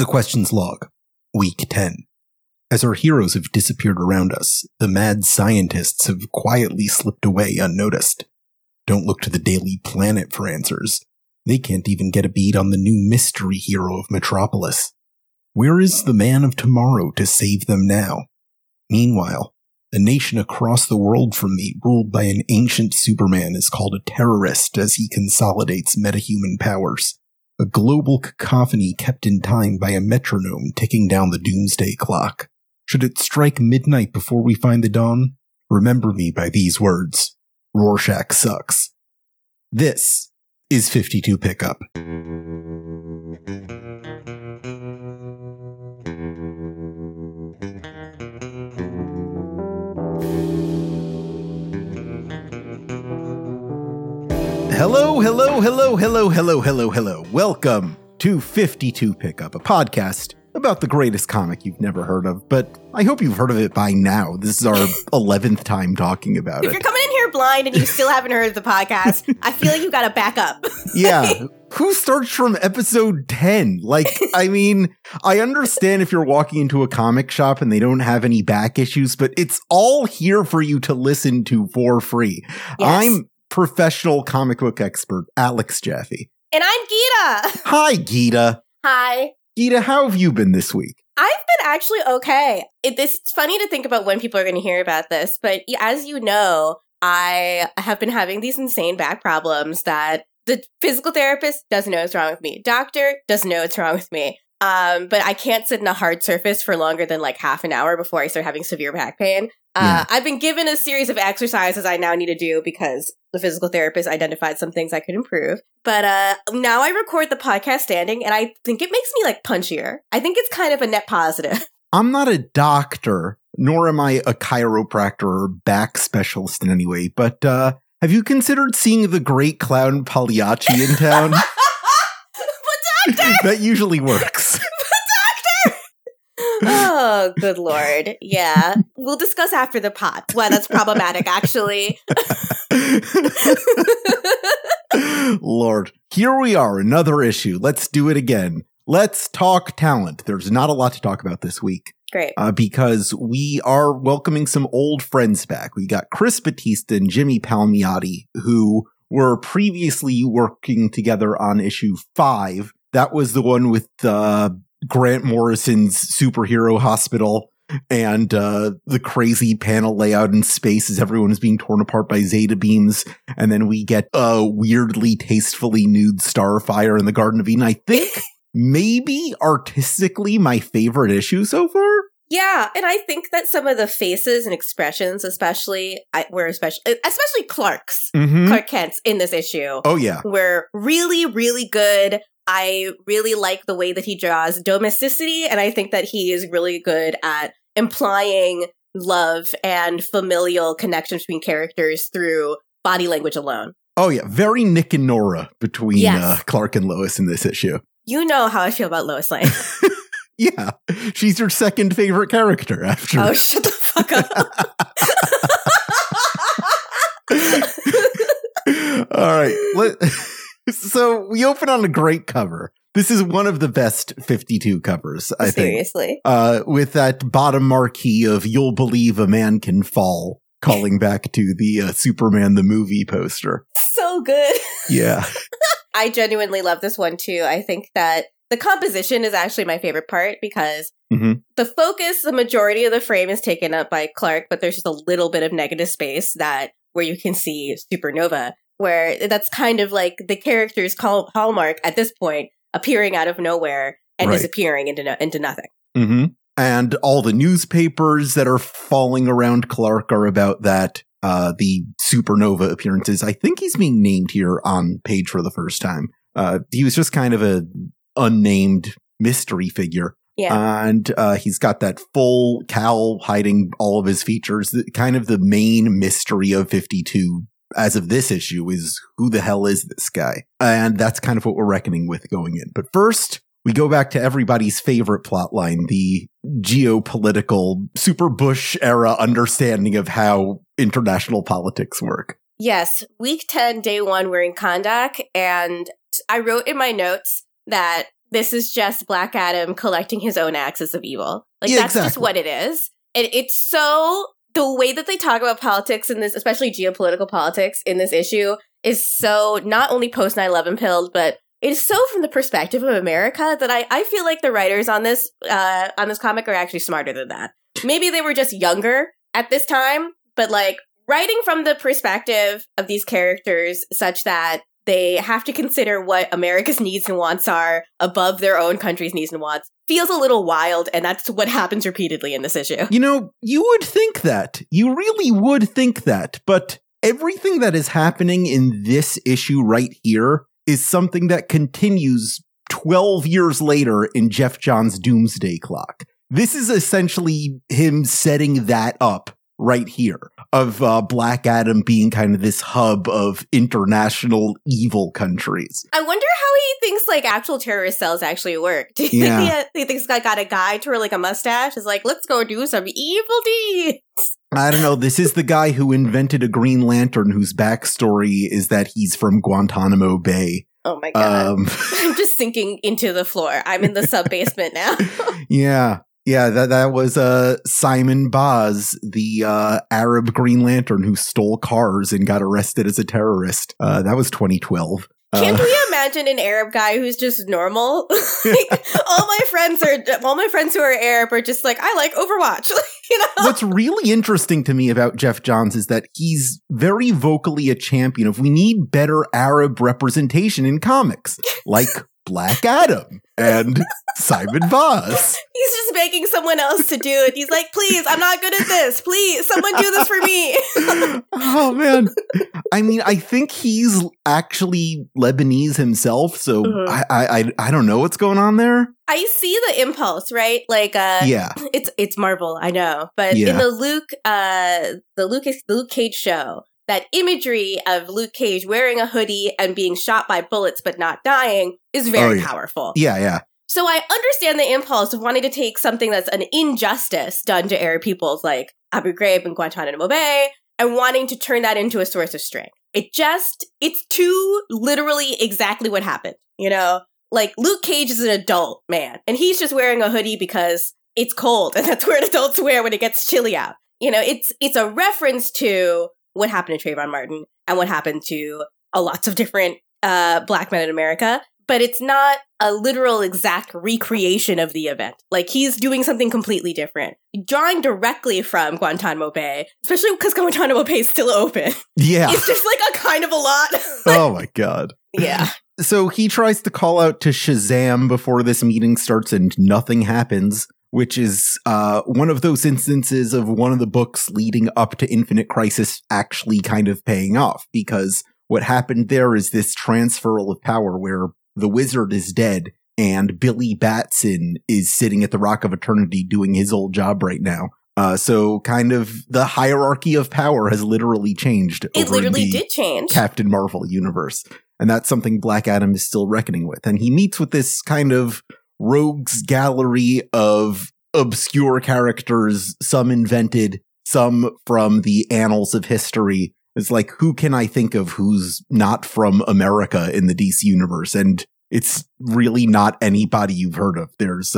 The Questions Log, Week 10. As our heroes have disappeared around us, the mad scientists have quietly slipped away unnoticed. Don't look to the Daily Planet for answers. They can't even get a beat on the new mystery hero of Metropolis. Where is the man of tomorrow to save them now? Meanwhile, a nation across the world from me, ruled by an ancient Superman, is called a terrorist as he consolidates metahuman powers. A global cacophony kept in time by a metronome ticking down the doomsday clock. Should it strike midnight before we find the dawn? Remember me by these words. Rorschach sucks. This is 52 Pickup. Hello. Welcome to 52 Pickup, a podcast about the greatest comic you've never heard of, but I hope you've heard of it by now. This is our 11th time talking about it. If you're coming in here blind and you still haven't heard of the podcast, I feel like you got to back up. Yeah. Who starts from episode 10? I understand if you're walking into a comic shop and they don't have any back issues, but it's all here for you to listen to for free. Yes. I'm professional comic book expert Alex Jaffe. And I'm Geeta. Hi, Geeta. Hi. Geeta, how have you been this week? I've been actually okay. It's funny to think about when people are going to hear about this, but as you know, I have been having these insane back problems that the physical therapist doesn't know what's wrong with me. Doctor doesn't know what's wrong with me. But I can't sit in a hard surface for longer than like half an hour before I start having severe back pain. I've been given a series of exercises I now need to do because the physical therapist identified some things I could improve. But now I record the podcast standing, and I think it makes me like punchier. I think it's kind of a net positive. I'm not a doctor, nor am I a chiropractor or back specialist in any way, but have you considered seeing the great clown Pagliacci in town? But doctor! That usually works. Oh, good Lord. Yeah. We'll discuss after the pod why that's problematic, actually. Lord. Here we are, another issue. Let's do it again. Let's talk talent. There's not a lot to talk about this week. Great. Because we are welcoming some old friends back. We got Chris Batista and Jimmy Palmiotti, who were previously working together on issue 5. That was the one with Grant Morrison's superhero hospital and the crazy panel layout in space as everyone is being torn apart by Zeta beams. And then we get a weirdly, tastefully nude Starfire in the Garden of Eden. I think maybe artistically my favorite issue so far. Yeah, and I think that some of the faces and expressions, especially Clark's, Clark Kent's in this issue. Oh, yeah. Were really, really good. I really like the way that he draws domesticity, and I think that he is really good at implying love and familial connections between characters through body language alone. Oh, yeah. Very Nick and Nora between Clark and Lois in this issue. You know how I feel about Lois Lane. Yeah. She's your second favorite character after. Oh, shut the fuck up. All right. So we open on a great cover. This is one of the best 52 covers, I think. Seriously. With that bottom marquee of "You'll Believe a Man Can Fall," calling back to the Superman the movie poster. So good. Yeah. I genuinely love this one, too. I think that the composition is actually my favorite part because the focus, the majority of the frame is taken up by Clark, but there's just a little bit of negative space where you can see Supernova, where that's kind of like the character's hallmark at this point, appearing out of nowhere and disappearing into nothing. Mm-hmm. And all the newspapers that are falling around Clark are about that. The Supernova appearances. I think he's being named here on page for the first time. He was just kind of a unnamed mystery figure. Yeah. And he's got that full cowl hiding all of his features. Kind of the main mystery of 52 as of this issue is who the hell is this guy? And that's kind of what we're reckoning with going in. But first, we go back to everybody's favorite plotline, the geopolitical Super Bush era understanding of how international politics work. Yes. Week 10, day 1, we're in Kahndaq. And I wrote in my notes that this is just Black Adam collecting his own axis of evil. Like, Yeah, that's just exactly. what it is. And it's so, the way that they talk about politics in this, especially geopolitical politics in this issue, is so not only post 9/11 pilled, but it is so from the perspective of America that I feel like the writers on this comic are actually smarter than that. Maybe they were just younger at this time, but like writing from the perspective of these characters such that they have to consider what America's needs and wants are above their own country's needs and wants feels a little wild, and that's what happens repeatedly in this issue. You know, you would think that. You really would think that. But everything that is happening in this issue right here is something that continues 12 years later in Jeff Johns' Doomsday Clock. This is essentially him setting that up right here, of Black Adam being kind of this hub of international evil countries. I wonder how he thinks like actual terrorist cells actually work. Do you think he thinks I got a guy to wear like a mustache? Is like, let's go do some evil deeds. I don't know. This is the guy who invented a Green Lantern whose backstory is that he's from Guantanamo Bay. Oh my God. I'm just sinking into the floor. I'm in the sub-basement now. Yeah, that was Simon Baz, the Arab Green Lantern who stole cars and got arrested as a terrorist. That was 2012. Can we imagine an Arab guy who's just normal? Like, all my friends who are Arab are just like, I like Overwatch. You know? What's really interesting to me about Jeff Johns is that he's very vocally a champion of we need better Arab representation in comics, like Black Adam and Simon Baz. He's just begging someone else to do it. He's like, please, I'm not good at this. Please, someone do this for me. Oh, man. I mean, I think he's actually Lebanese himself, so I don't know what's going on there. I see the impulse, right? Like, yeah, it's Marvel, I know, but in the Luke Cage show, that imagery of Luke Cage wearing a hoodie and being shot by bullets but not dying is very powerful. Yeah. So I understand the impulse of wanting to take something that's an injustice done to Arab peoples like Abu Ghraib and Guantanamo Bay and wanting to turn that into a source of strength. It's too literally exactly what happened, you know? Like, Luke Cage is an adult man, and he's just wearing a hoodie because it's cold, and that's what adults wear when it gets chilly out. You know, it's a reference to what happened to Trayvon Martin and what happened to lots of different Black men in America, but it's not a literal exact recreation of the event. Like, he's doing something completely different. Drawing directly from Guantanamo Bay, especially because Guantanamo Bay is still open. Yeah. It's just like a kind of a lot. Oh my God. Yeah. So he tries to call out to Shazam before this meeting starts and nothing happens, which is one of those instances of one of the books leading up to Infinite Crisis actually kind of paying off, because what happened there is this transferal of power where the wizard is dead and Billy Batson is sitting at the Rock of Eternity doing his old job right now. So kind of the hierarchy of power has literally changed. It literally did change. Captain Marvel universe. And that's something Black Adam is still reckoning with. And he meets with this kind of rogues gallery of obscure characters, some invented, some from the annals of history. It's like, who can I think of who's not from America in the DC universe? And it's really not anybody you've heard of. There's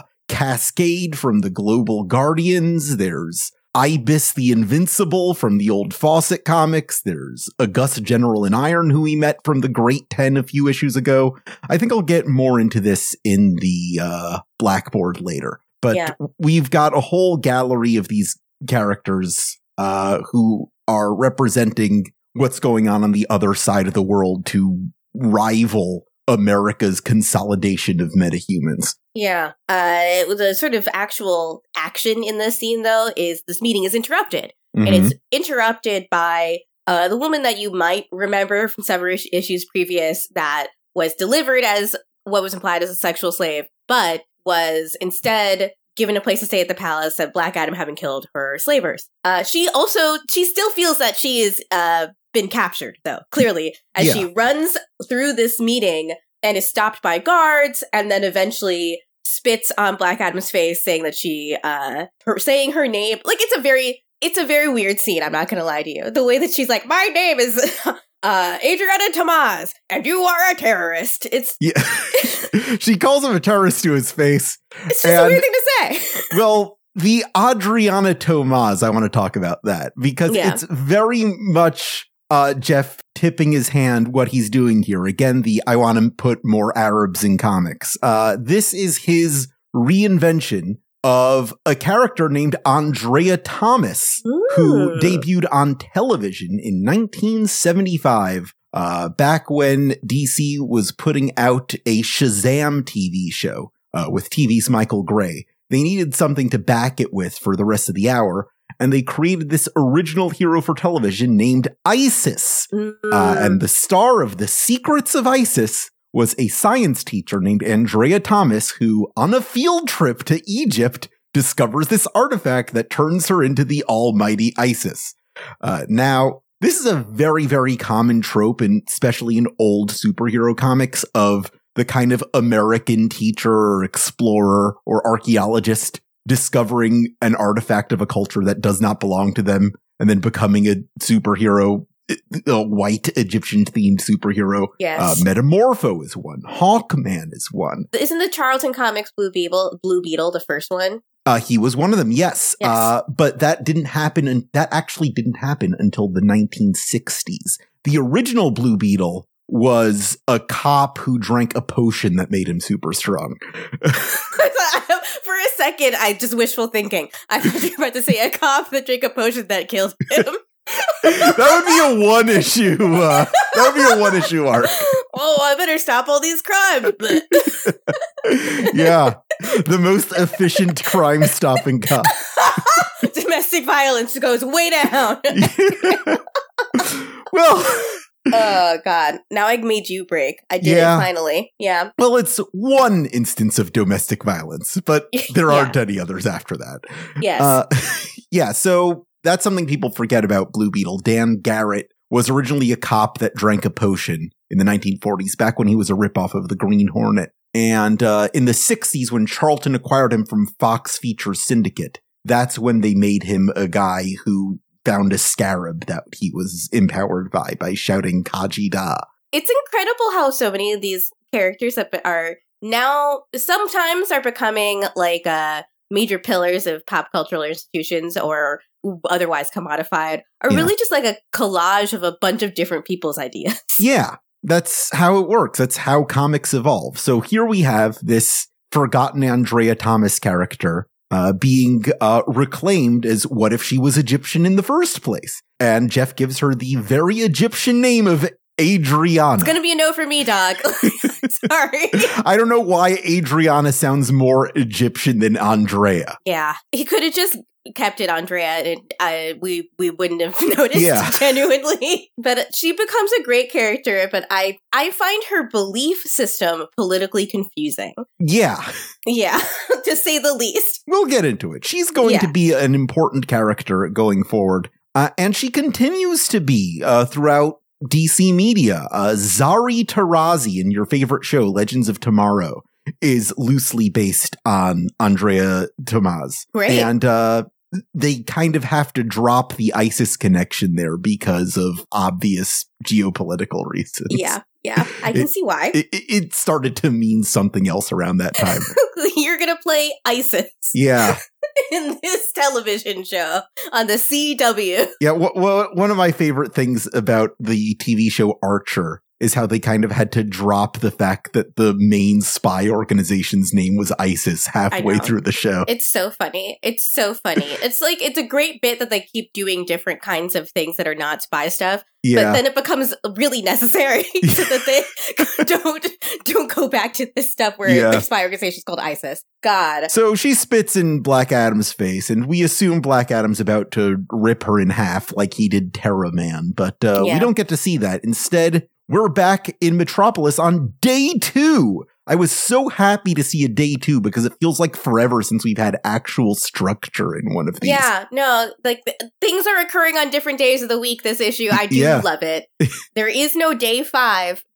Cascade from the Global Guardians. There's Ibis the Invincible from the old Fawcett comics. There's August General in Iron, who we met from the Great 10 a few issues ago. I think I'll get more into this in the Blackboard later. But we've got a whole gallery of these characters who are representing what's going on the other side of the world to rival America's consolidation of metahumans. Yeah. The sort of actual action in this scene, though, is this meeting is interrupted. Mm-hmm. And it's interrupted by the woman that you might remember from several issues previous that was delivered as what was implied as a sexual slave, but was instead given a place to stay at the palace of Black Adam having killed her slavers. She still feels that she is been captured, though, clearly, as she runs through this meeting and is stopped by guards and then eventually spits on Black Adam's face, saying that saying her name. Like, it's a very weird scene, I'm not going to lie to you. The way that she's like, my name is Adriana Tomaz, and you are a terrorist. It's Yeah. She calls him a terrorist to his face. It's just a weird thing to say. Well, the Adriana Tomaz, I want to talk about that because it's very much Jeff tipping his hand what he's doing here. Again, I want to put more Arabs in comics. This is his reinvention of a character named Andrea Thomas, who debuted on television in 1975, back when DC was putting out a Shazam TV show with TV's Michael Gray. They needed something to back it with for the rest of the hour, and they created this original hero for television named Isis. And the star of The Secrets of Isis was a science teacher named Andrea Thomas, who, on a field trip to Egypt, discovers this artifact that turns her into the almighty Isis. Now, this is a very, very common trope, and especially in old superhero comics, of the kind of American teacher or explorer or archaeologist discovering an artifact of a culture that does not belong to them and then becoming a superhero, a white Egyptian-themed superhero. Yes. Metamorpho is one. Hawkman is one. Isn't the Charlton Comics Blue Beetle the first one? He was one of them, yes. But that didn't happen, and that actually didn't happen until the 1960s. The original Blue Beetle was a cop who drank a potion that made him super strong. For a second, I just wishful thinking. I thought you were about to say a cop that drank a potion that killed him. That would be a one-issue. That would be a one-issue arc. Oh, I better stop all these crimes. Yeah, the most efficient crime-stopping cop. Domestic violence goes way down. Well. Oh, God. Now I made you break. I did it finally. Yeah. Well, it's one instance of domestic violence, but there aren't any others after that. Yes. So that's something people forget about Blue Beetle. Dan Garrett was originally a cop that drank a potion in the 1940s, back when he was a ripoff of the Green Hornet. And in the 60s, when Charlton acquired him from Fox Features Syndicate, that's when they made him a guy who found a scarab that he was empowered by shouting Kaji Da. It's incredible how so many of these characters that are now sometimes are becoming like major pillars of pop cultural institutions or otherwise commodified are really just like a collage of a bunch of different people's ideas. Yeah, that's how it works. That's how comics evolve. So here we have this forgotten Andrea Thomas character being reclaimed as what if she was Egyptian in the first place? And Jeff gives her the very Egyptian name of Adriana. It's going to be a no for me, dog. Sorry. I don't know why Adriana sounds more Egyptian than Andrea. Yeah. He could have just kept it Andrea and we wouldn't have noticed genuinely. But she becomes a great character, but I find her belief system politically confusing. Yeah, to say the least. We'll get into it. She's going to be an important character going forward. And she continues to be throughout DC media. Zari Tarazi in your favorite show, Legends of Tomorrow, is loosely based on Andrea Tomaz. Great. And they kind of have to drop the ISIS connection there because of obvious geopolitical reasons. Yeah, I can see why. It started to mean something else around that time. You're going to play ISIS. Yeah. In this television show on the CW. Yeah, one of my favorite things about the TV show Archer is how they kind of had to drop the fact that the main spy organization's name was ISIS halfway through the show. It's so funny. It's like, it's a great bit that they keep doing different kinds of things that are not spy stuff. Yeah. But then it becomes really necessary so that they don't go back to this stuff where the spy organization is called ISIS. God. So she spits in Black Adam's face, and we assume Black Adam's about to rip her in half like he did Terra Man. But we don't get to see that. Instead, we're back in Metropolis on day 2. I was so happy to see a day 2 because it feels like forever since we've had actual structure in one of these. Yeah, no, like things are occurring on different days of the week this issue. I do love it. There is no day 5,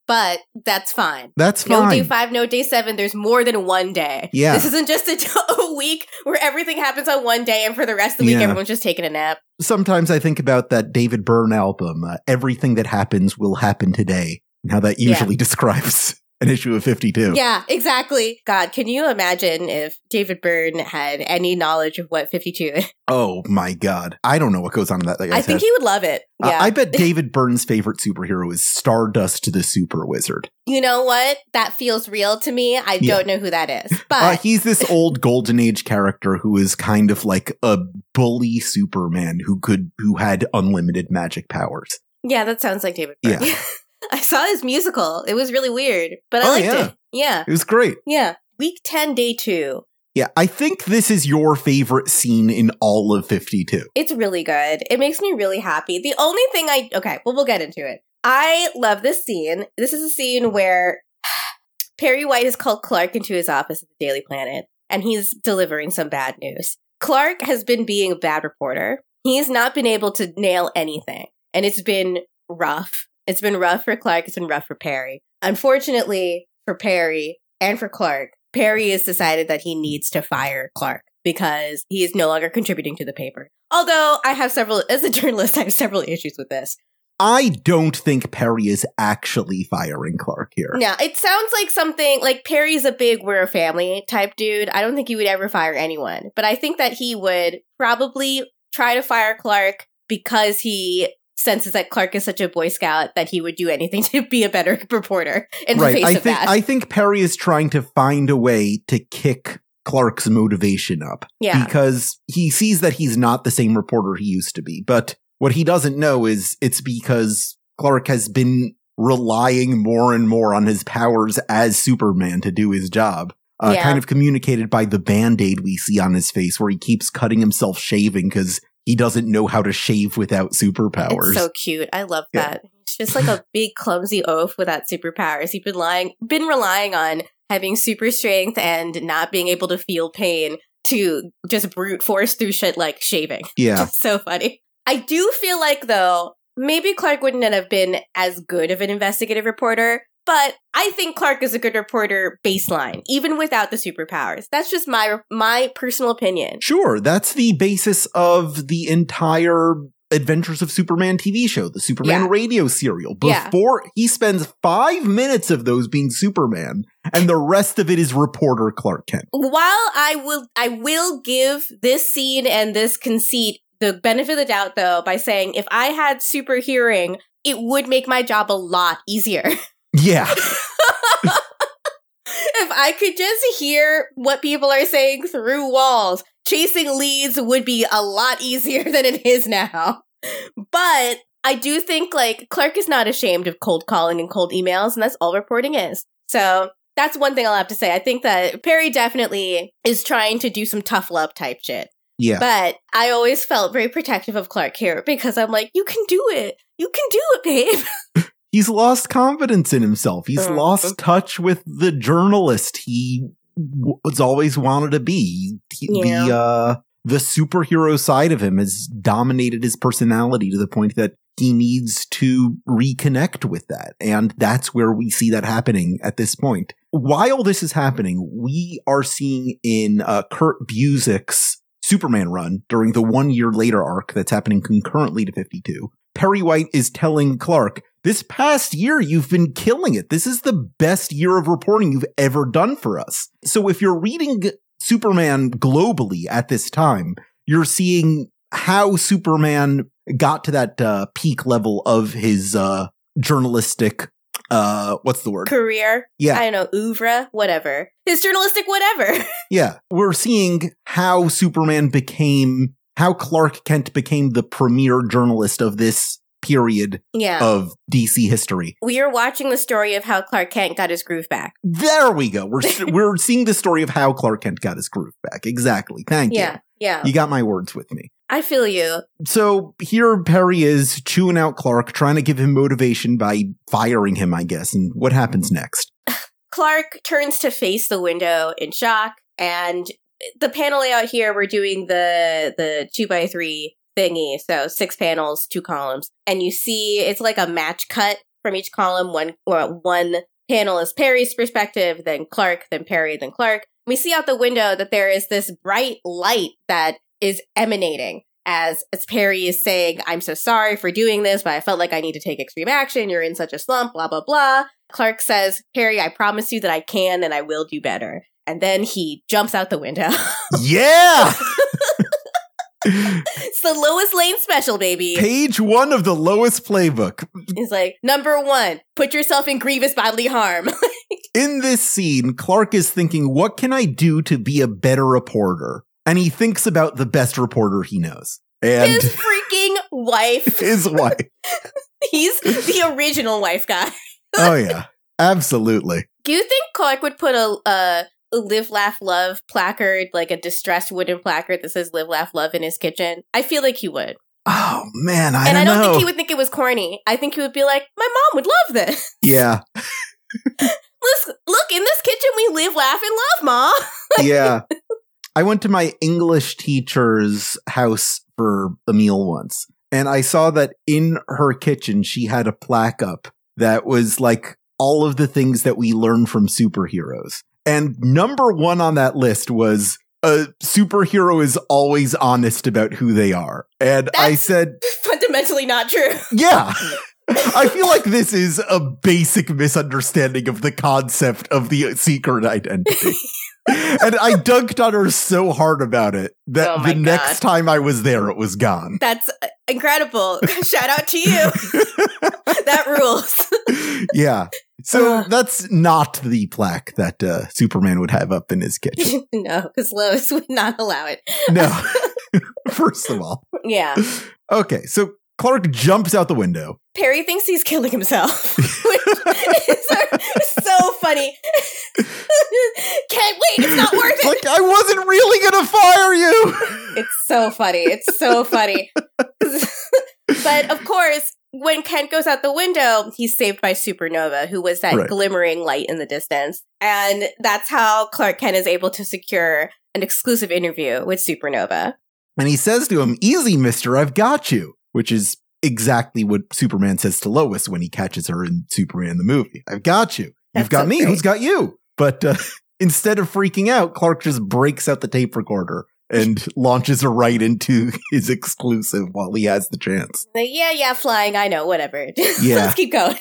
but that's fine. That's No fine. day 5, no day 7. There's more than one day. Yeah. This isn't just a week where everything happens on one day and for the rest of the week, Yeah. everyone's just taking a nap. Sometimes I think about that David Byrne album, Everything That Happens Will Happen Today, and how that usually describes an issue of 52. Yeah, exactly. God, can you imagine if David Byrne had any knowledge of what 52 is? Oh my God. I don't know what goes on in that guy's I think head. he would love it. Yeah. I bet David Byrne's favorite superhero is Stardust the Super Wizard. You know what? That feels real to me. I don't know who that is. But He's this old Golden Age character who is kind of like a bully Superman who had unlimited magic powers. yeah, that sounds like David Byrne. Yeah. I saw his musical. It was really weird, but I liked it. Yeah. It was great. Yeah. Week 10, day 2. Yeah, I think this is your favorite scene in all of 52. It's really good. It makes me really happy. The only thing we'll get into it. I love this scene. This is a scene where Perry White has called Clark into his office at the Daily Planet, and he's delivering some bad news. Clark has been being a bad reporter. He's not been able to nail anything, and it's been rough. It's been rough for Clark. It's been rough for Perry. Unfortunately for Perry and for Clark, Perry has decided that he needs to fire Clark because he is no longer contributing to the paper. Although as a journalist, I have several issues with this. I don't think Perry is actually firing Clark here. Yeah, it sounds like something like Perry's a big we're a family type dude. I don't think he would ever fire anyone, but I think that he would probably try to fire Clark because he senses that Clark is such a Boy Scout that he would do anything to be a better reporter in the face of that. I think Perry is trying to find a way to kick Clark's motivation up. Yeah. Because he sees that he's not the same reporter he used to be. But what he doesn't know is it's because Clark has been relying more and more on his powers as Superman to do his job. Kind of communicated by the Band-Aid we see on his face where he keeps cutting himself shaving because he doesn't know how to shave without superpowers. It's so cute. I love that. It's just like a big clumsy oaf without superpowers. He's been relying on having super strength and not being able to feel pain to just brute force through shit like shaving. Yeah. It's so funny. I do feel like, though, maybe Clark wouldn't have been as good of an investigative reporter, but I think Clark is a good reporter baseline, even without the superpowers. That's just my personal opinion. Sure, that's the basis of the entire Adventures of Superman TV show, the Superman radio serial. Before he spends 5 minutes of those being Superman, and the rest of it is reporter Clark Kent. While I will give this scene and this conceit the benefit of the doubt, though, by saying if I had super hearing, it would make my job a lot easier. Yeah. If I could just hear what people are saying through walls, chasing leads would be a lot easier than it is now. But I do think, like, Clark is not ashamed of cold calling and cold emails, and that's all reporting is. So that's one thing I'll have to say. I think that Perry definitely is trying to do some tough love type shit. Yeah. But I always felt very protective of Clark here because I'm like, you can do it. You can do it, babe. He's lost confidence in himself. He's lost touch with the journalist he was always wanted to be. The superhero side of him has dominated his personality to the point that he needs to reconnect with that. And that's where we see that happening at this point. While this is happening, we are seeing in Kurt Busiek's Superman run during the 1 year later arc that's happening concurrently to 52. Perry White is telling Clark, this past year, you've been killing it. This is the best year of reporting you've ever done for us. So if you're reading Superman globally at this time, you're seeing how Superman got to that peak level of his journalistic, what's the word? Career? Yeah. I don't know, oeuvre, whatever. His journalistic whatever. Yeah. We're seeing how how Clark Kent became the premier journalist of this period of DC history. We are watching the story of how Clark Kent got his groove back. There we go. We're seeing the story of how Clark Kent got his groove back. Exactly. Thank you. Yeah. You got my words with me. I feel you. So here Perry is chewing out Clark, trying to give him motivation by firing him, I guess. And what happens next? Clark turns to face the window in shock, and the panel layout here, we're doing the 2x3 thingy. So 6 panels, 2 columns. And you see it's like a match cut from each column. One panel is Perry's perspective, then Clark, then Perry, then Clark. We see out the window that there is this bright light that is emanating as Perry is saying, I'm so sorry for doing this, but I felt like I need to take extreme action. You're in such a slump, blah, blah, blah. Clark says, Perry, I promise you that I can and I will do better. And then he jumps out the window. Yeah! It's the Lois Lane special, baby. Page 1 of the Lois playbook. He's like, number 1, put yourself in grievous bodily harm. In this scene, Clark is thinking, what can I do to be a better reporter? And he thinks about the best reporter he knows. And his freaking wife. His wife. He's the original wife guy. Oh, yeah. Absolutely. Do you think Clark would put a Live, Laugh, Love placard, like a distressed wooden placard that says Live, Laugh, Love in his kitchen? I feel like he would. Oh, man, I don't know. And I don't know. think he would think it was corny. I think he would be like, my mom would love this. Yeah. Look, in this kitchen we live, laugh, and love, Ma. Yeah. I went to my English teacher's house for a meal once, and I saw that in her kitchen she had a plaque up that was like all of the things that we learn from superheroes. And number 1 on that list was a superhero is always honest about who they are. And I said, fundamentally not true. Yeah. I feel like this is a basic misunderstanding of the concept of the secret identity. And I dunked on her so hard about it that the next time I was there, it was gone. That's incredible. Shout out to you. That rules. Yeah. So that's not the plaque that Superman would have up in his kitchen. No, because Lois would not allow it. No. First of all. Yeah. Okay, so Clark jumps out the window. Perry thinks he's killing himself, which is so funny. Can't wait, it's not worth it. Like, I wasn't really going to fire you. It's so funny. It's so funny. But of course, when Kent goes out the window, he's saved by Supernova, who was that glimmering light in the distance. And that's how Clark Kent is able to secure an exclusive interview with Supernova. And he says to him, easy, mister, I've got you. Which is exactly what Superman says to Lois when he catches her in Superman the movie. I've got you. You've got me. Great. Who's got you? But instead of freaking out, Clark just breaks out the tape recorder and launches her right into his exclusive while he has the chance. Yeah, flying. I know, whatever. Yeah. Let's keep going.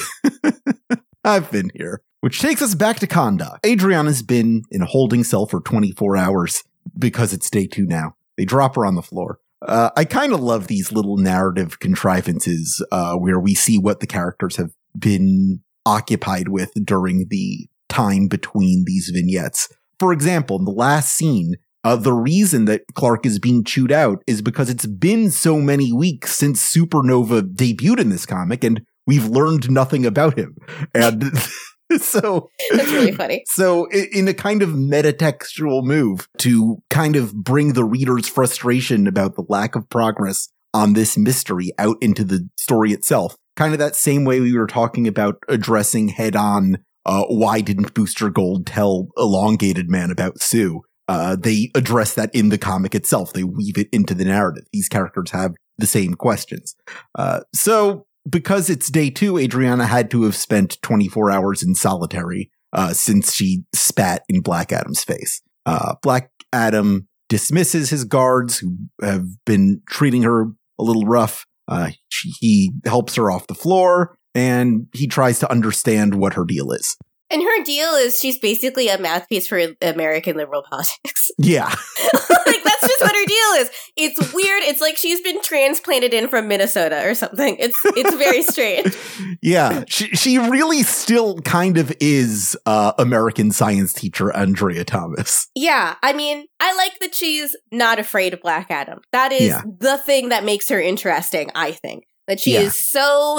I've been here. Which takes us back to Kahndaq. Adriana's been in a holding cell for 24 hours because it's day 2 now. They drop her on the floor. I kind of love these little narrative contrivances where we see what the characters have been occupied with during the time between these vignettes. For example, in the last scene, the reason that Clark is being chewed out is because it's been so many weeks since Supernova debuted in this comic, and we've learned nothing about him. And so that's really funny. So in a kind of metatextual move to kind of bring the reader's frustration about the lack of progress on this mystery out into the story itself, kind of that same way we were talking about addressing head on why didn't Booster Gold tell Elongated Man about Sue? They address that in the comic itself. They weave it into the narrative. These characters have the same questions. So because it's day 2, Adriana had to have spent 24 hours in solitary since she spat in Black Adam's face. Black Adam dismisses his guards who have been treating her a little rough. He helps her off the floor, and he tries to understand what her deal is. And her deal is she's basically a mouthpiece for American liberal politics. Yeah. Like, that's just what her deal is. It's weird. It's like she's been transplanted in from Minnesota or something. It's very strange. Yeah. She really still kind of is American science teacher Andrea Thomas. Yeah. I mean, I like that she's not afraid of Black Adam. That is the thing that makes her interesting, I think. That she is so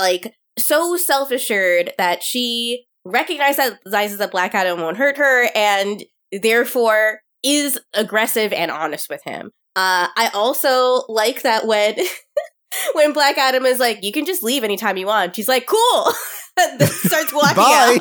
self-assured that she recognizes that Black Adam won't hurt her and therefore is aggressive and honest with him. I also like that when Black Adam is like, you can just leave anytime you want, she's like, cool. that starts walking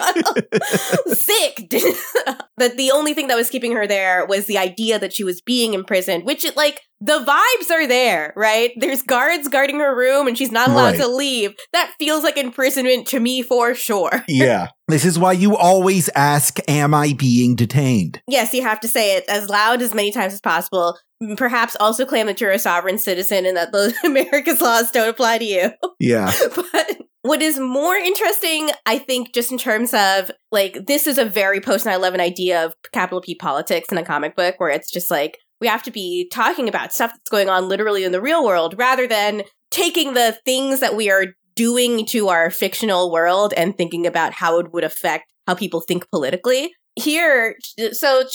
out. Sick. That the only thing that was keeping her there was the idea that she was being imprisoned, which the vibes are there, right? There's guards guarding her room and she's not allowed to leave. That feels like imprisonment to me for sure. Yeah. This is why you always ask, am I being detained? Yes, you have to say it as loud as many times as possible. Perhaps also claim that you're a sovereign citizen and that the America's laws don't apply to you. Yeah. But what is more interesting, I think, just in terms of, this is a very post 9/11 idea of capital P politics in a comic book, where it's just we have to be talking about stuff that's going on literally in the real world, rather than taking the things that we are doing to our fictional world and thinking about how it would affect how people think politically. Here, so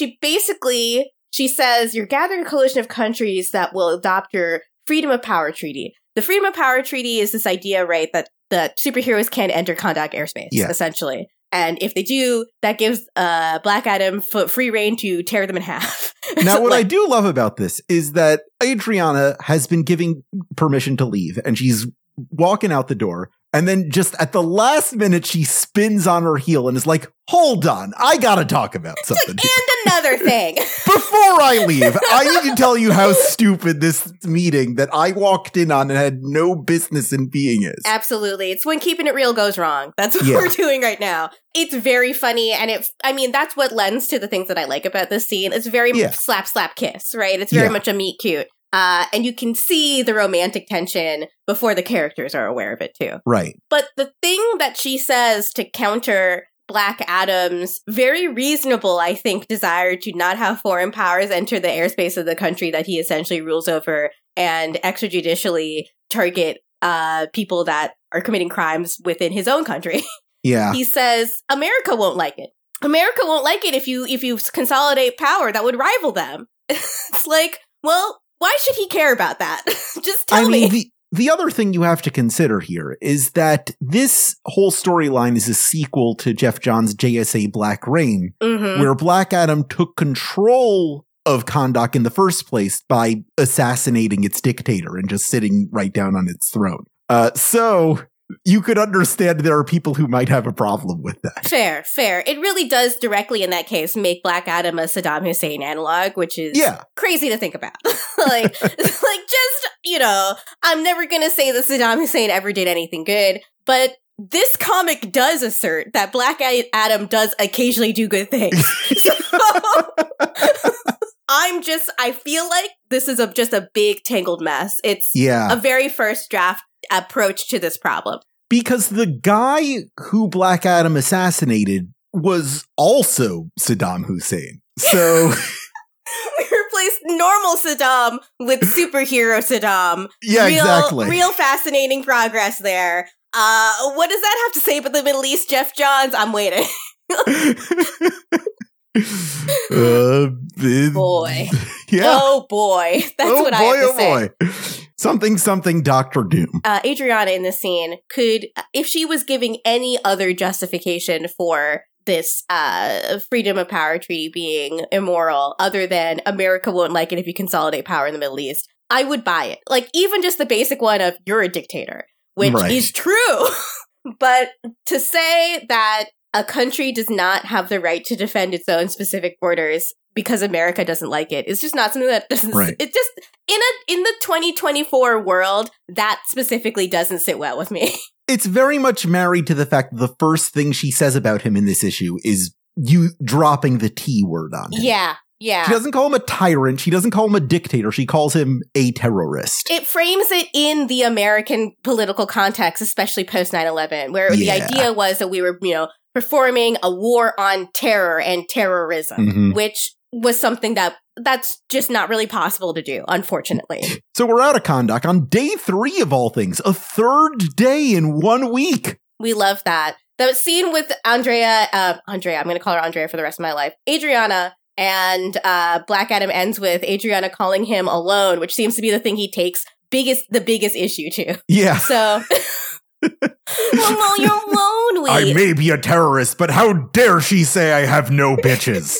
she says, you're gathering a coalition of countries that will adopt your Freedom of Power Treaty. The Freedom of Power Treaty is this idea, right, that superheroes can't enter Kahndaq airspace, essentially. And if they do, that gives Black Adam free reign to tear them in half. Now, what I do love about this is that Adriana has been giving permission to leave, and she's walking out the door. And then just at the last minute, she spins on her heel and is like, hold on, I gotta talk about something. And another thing. Before I leave, I need to tell you how stupid this meeting that I walked in on and had no business in being is. Absolutely. It's when keeping it real goes wrong. That's what we're doing right now. It's very funny. And that's what lends to the things that I like about this scene. It's very slap, slap, kiss, right? It's very much a meet cute. And you can see the romantic tension before the characters are aware of it, too. Right. But the thing that she says to counter Black Adam's very reasonable, I think, desire to not have foreign powers enter the airspace of the country that he essentially rules over and extrajudicially target people that are committing crimes within his own country. Yeah. He says, America won't like it. America won't like it if you consolidate power that would rival them. It's well, why should he care about that? Just tell me. The other thing you have to consider here is that this whole storyline is a sequel to Jeff Johns' JSA Black Reign, where Black Adam took control of Kahndaq in the first place by assassinating its dictator and just sitting right down on its throne. So you could understand there are people who might have a problem with that. Fair. It really does directly, in that case, make Black Adam a Saddam Hussein analog, which is crazy to think about. I'm never going to say that Saddam Hussein ever did anything good, but this comic does assert that Black Adam does occasionally do good things. So I feel like this is just a big tangled mess. It's a very first draft approach to this problem. Because the guy who Black Adam assassinated was also Saddam Hussein. So we replaced normal Saddam with superhero Saddam. Yeah, exactly. Real fascinating progress there. What does that have to say about the Middle East, Jeff Johns? I'm waiting. Boy. Yeah. Oh boy. That's what I have to say. Boy. Something Dr. Doom. Adriana in this scene could, if she was giving any other justification for this Freedom of Power Treaty being immoral, other than America won't like it if you consolidate power in the Middle East, I would buy it. Even just the basic one of you're a dictator, which is true. But to say that a country does not have the right to defend its own specific borders because America doesn't like it is just not something that doesn't. It just in the 2024 world, that specifically doesn't sit well with me. It's very much married to the fact that the first thing she says about him in this issue is you dropping the T word on him. Yeah. She doesn't call him a tyrant. She doesn't call him a dictator. She calls him a terrorist. It frames it in the American political context, especially post 9/11, where the idea was that we were, performing a war on terror and terrorism, which was something that's just not really possible to do, unfortunately. So we're out of Kahndaq on day 3 of all things, a third day in 1 week. We love that. The scene with Andrea, I'm going to call her Andrea for the rest of my life, Adriana, and Black Adam ends with Adriana calling him alone, which seems to be the thing he takes the biggest issue to. Yeah. So, well, you're lonely. I may be a terrorist, but how dare she say I have no bitches?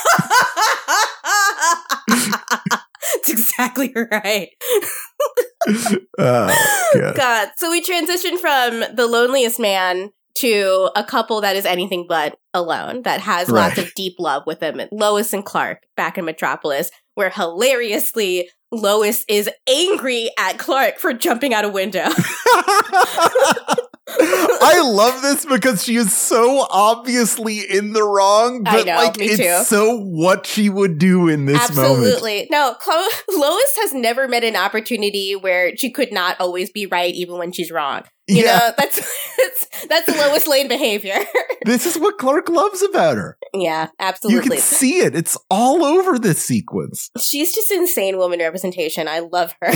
That's exactly right. God. So we transition from the loneliest man to a couple that is anything but alone, that has lots of deep love with them. Lois and Clark back in Metropolis, where hilariously Lois is angry at Clark for jumping out a window. I love this because she is so obviously in the wrong, but it's so what she would do in this moment. Absolutely. No, Lois has never met an opportunity where she could not always be right even when she's wrong. You know, that's Lois Lane behavior. This is what Clark loves about her. Yeah, absolutely. You can see it. It's all over this sequence. She's just insane woman representation. I love her.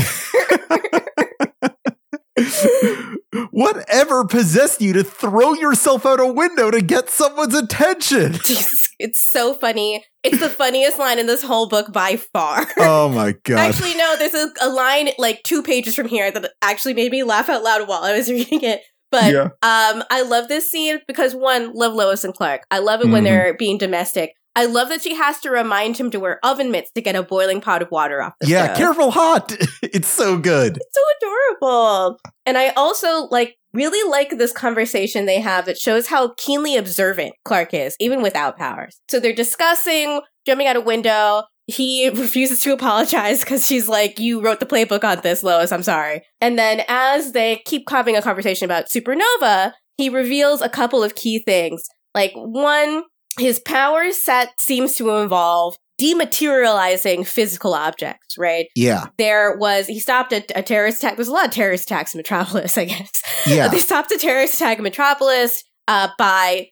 Whatever possessed you to throw yourself out a window to get someone's attention? It's so funny. It's the funniest line in this whole book by far. Oh my God. Actually, no, there's a line like 2 pages from here that actually made me laugh out loud while I was reading it. But I love this scene because, one, love Lois and Clark. I love it when they're being domestic. I love that she has to remind him to wear oven mitts to get a boiling pot of water off the stove. Careful, hot. It's so good. It's so adorable. And I also really like this conversation they have that shows how keenly observant Clark is, even without powers. So they're discussing jumping out a window. He refuses to apologize because she's like, you wrote the playbook on this, Lois, I'm sorry. And then as they keep having a conversation about Supernova, he reveals a couple of key things. Like, one, his power set seems to involve dematerializing physical objects, right? Yeah. He stopped a terrorist attack. There's a lot of terrorist attacks in Metropolis, I guess. Yeah. They stopped a terrorist attack in Metropolis by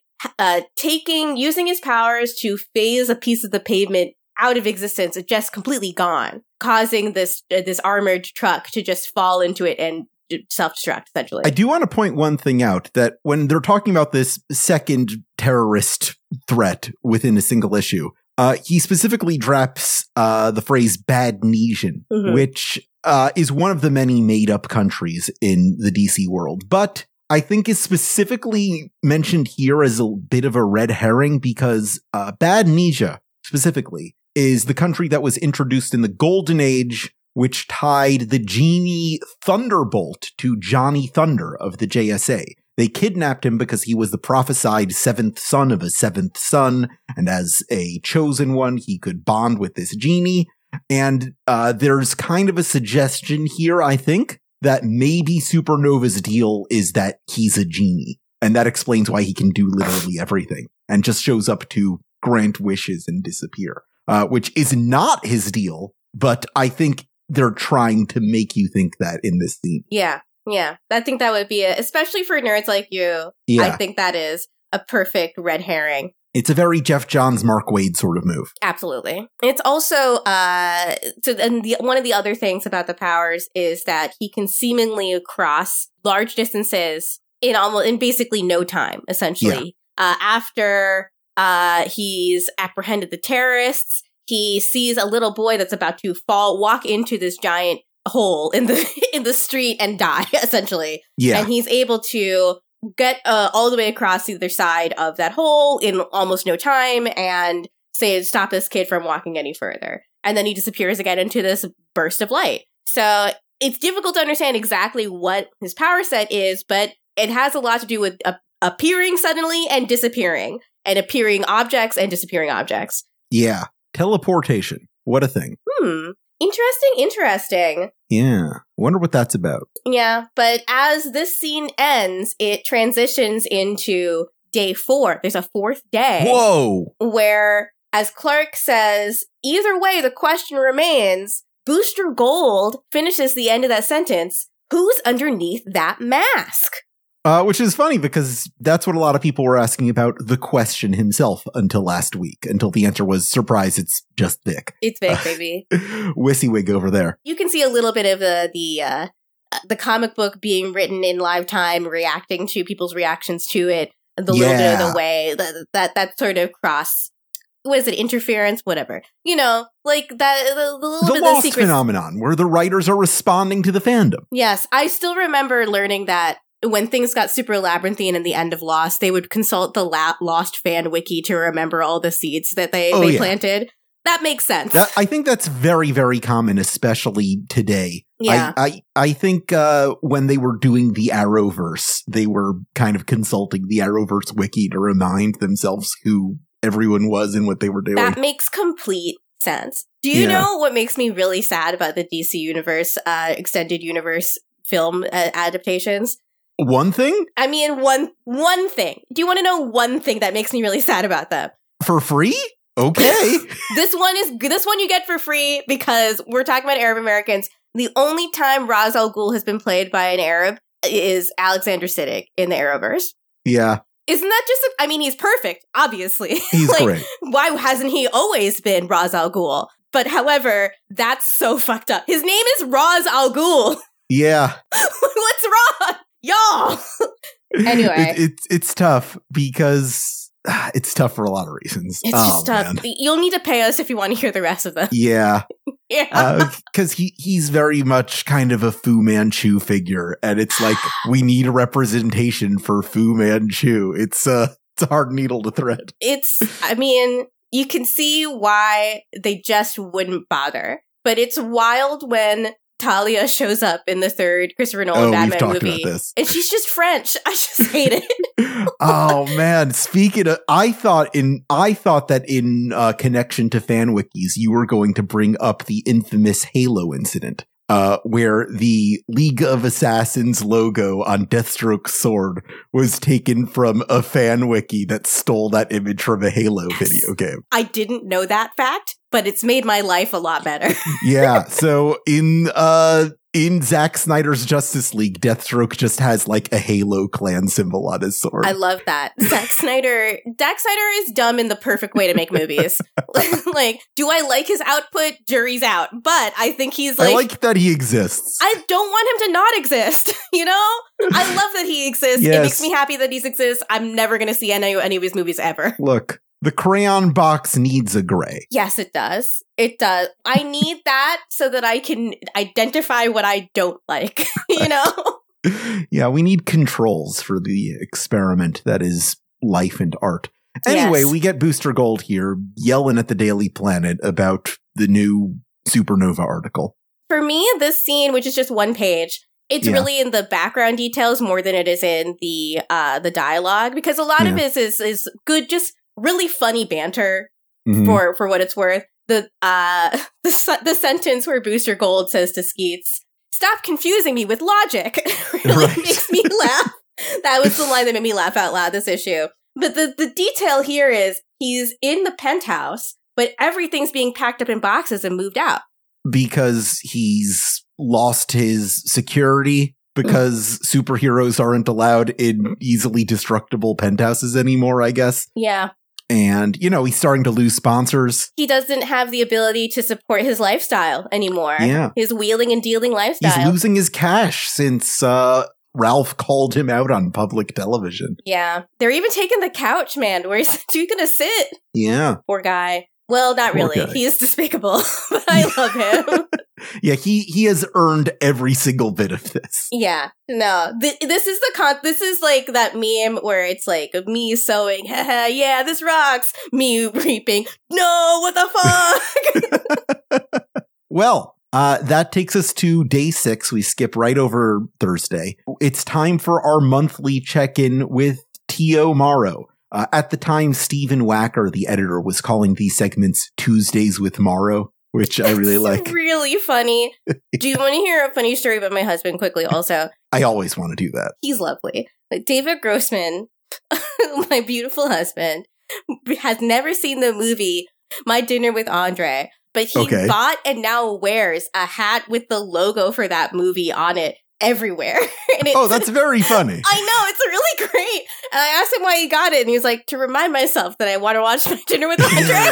using his powers to phase a piece of the pavement out of existence. It's just completely gone, causing this armored truck to just fall into it and self-destruct, essentially. I do want to point one thing out, that when they're talking about this second terrorist threat within a single issue, he specifically drops the phrase Badnesian, which is one of the many made-up countries in the DC world. But I think is specifically mentioned here as a bit of a red herring because Badnesia, specifically, is the country that was introduced in the Golden Age, which tied the genie Thunderbolt to Johnny Thunder of the JSA. They kidnapped him because he was the prophesied seventh son of a seventh son, and as a chosen one, he could bond with this genie. And there's kind of a suggestion here, I think, that maybe Supernova's deal is that he's a genie, and that explains why he can do literally everything, and just shows up to grant wishes and disappear, which is not his deal, but I think they're trying to make you think that in this scene. Yeah. I think that would be especially for nerds like you. Yeah. I think that is a perfect red herring. It's a very Jeff Johns, Mark Waid sort of move. Absolutely. It's also, one of the other things about the powers is that he can seemingly cross large distances in basically no time, essentially. Yeah. After he's apprehended the terrorists, he sees a little boy that's about to walk into this giant hole in the street and die, essentially. Yeah. And he's able to get all the way across the other side of that hole in almost no time and stop this kid from walking any further. And then he disappears again into this burst of light. So it's difficult to understand exactly what his power set is, but it has a lot to do with appearing suddenly and disappearing, and appearing objects and disappearing objects. Yeah. Teleportation. What a thing. Interesting. Yeah. Wonder what that's about. Yeah, but as this scene ends, it transitions into day 4. There's a 4th day. Whoa! Where, as Clark says, either way, the question remains, Booster Gold finishes the end of that sentence, who's underneath that mask? Which is funny because that's what a lot of people were asking about the Question himself until last week, until the answer was, surprise, it's just Vic. It's Vic, baby. WYSIWYG over there. You can see a little bit of the comic book being written in live time, reacting to people's reactions to it, the little bit of the way, that sort of cross, what is it, interference, whatever. You know, like that, the little the bit Lost of the secret phenomenon, where the writers are responding to the fandom. Yes, I still remember learning that when things got super labyrinthine in the end of Lost, they would consult the Lost fan wiki to remember all the seeds that they planted. That makes sense. I think that's very, very common, especially today, Yeah. I think when they were doing the Arrowverse, they were kind of consulting the Arrowverse wiki to remind themselves who everyone was and what they were doing. That makes complete sense. Do you know what makes me really sad about the DC Universe extended universe film adaptations? One thing? I mean, one thing. Do you want to know one thing that makes me really sad about them? For free? Okay. This one you get for free because we're talking about Arab Americans. The only time Ra's al Ghul has been played by an Arab is Alexander Siddig in the Arrowverse. Yeah. Isn't that just, I mean, he's perfect, obviously. He's great. Why hasn't he always been Ra's al Ghul? But however, that's so fucked up. His name is Ra's al Ghul. Yeah. What's wrong? Y'all. Anyway. It's tough because it's tough for a lot of reasons. It's just tough. Man. You'll need to pay us if you want to hear the rest of them. Yeah. Yeah. Because he's very much kind of a Fu Manchu figure. And it's like, we need a representation for Fu Manchu. It's a hard needle to thread. I mean, you can see why they just wouldn't bother. But it's wild when Talia shows up in the third Christopher Nolan Batman movie. About this. And she's just French. I just hate it. Oh man. Speaking of, I thought that in connection to fan wikis, you were going to bring up the infamous Halo incident, where the League of Assassins logo on Deathstroke's sword was taken from a fan wiki that stole that image from a Halo video game. I didn't know that fact, but it's made my life a lot better. Yeah. So in Zack Snyder's Justice League, Deathstroke just has like a Halo clan symbol on his sword. I love that. Zack Snyder is dumb in the perfect way to make movies. Like, do I like his output? Jury's out. But I think he's like... I like that he exists. I don't want him to not exist, you know? I love that he exists. Yes. It makes me happy that he exists. I'm never going to see any of his movies ever. Look. The crayon box needs a gray. Yes, it does. It does. I need that so that I can identify what I don't like, you know? Yeah, we need controls for the experiment that is life and art. Anyway, We get Booster Gold here yelling at the Daily Planet about the new Supernova article. For me, this scene, which is just one page, it's really in the background details more than it is in the dialogue, because a lot of it is good, just really funny banter for what it's worth. The sentence where Booster Gold says to Skeets, "Stop confusing me with logic," really makes me laugh. That was the line that made me laugh out loud this issue. But the detail here is he's in the penthouse, but everything's being packed up in boxes and moved out. Because he's lost his security. Because superheroes aren't allowed in easily destructible penthouses anymore, I guess. Yeah. And, he's starting to lose sponsors. He doesn't have the ability to support his lifestyle anymore. Yeah. His wheeling and dealing lifestyle. He's losing his cash since Ralph called him out on public television. Yeah. They're even taking the couch, man. Where's he going to sit? Yeah. Poor guy. Well, not really. He is despicable, but I love him. Yeah, he has earned every single bit of this. Yeah, no, this is like that meme where it's like me sewing, haha, yeah, this rocks. Me reaping, no, what the fuck? Well, that takes us to day 6. We skip right over Thursday. It's time for our monthly check-in with T.O. Morrow. At the time, Stephen Wacker, the editor, was calling these segments Tuesdays with Morrow, which I really like. Really funny. Do you want to hear a funny story about my husband quickly also? I always want to do that. He's lovely. David Grossman, my beautiful husband, has never seen the movie My Dinner with Andre, but he bought and now wears a hat with the logo for that movie on it everywhere. And that's very funny. I know, it's really great. And I asked him why he got it, and he was like, to remind myself that I want to watch My Dinner with Andre.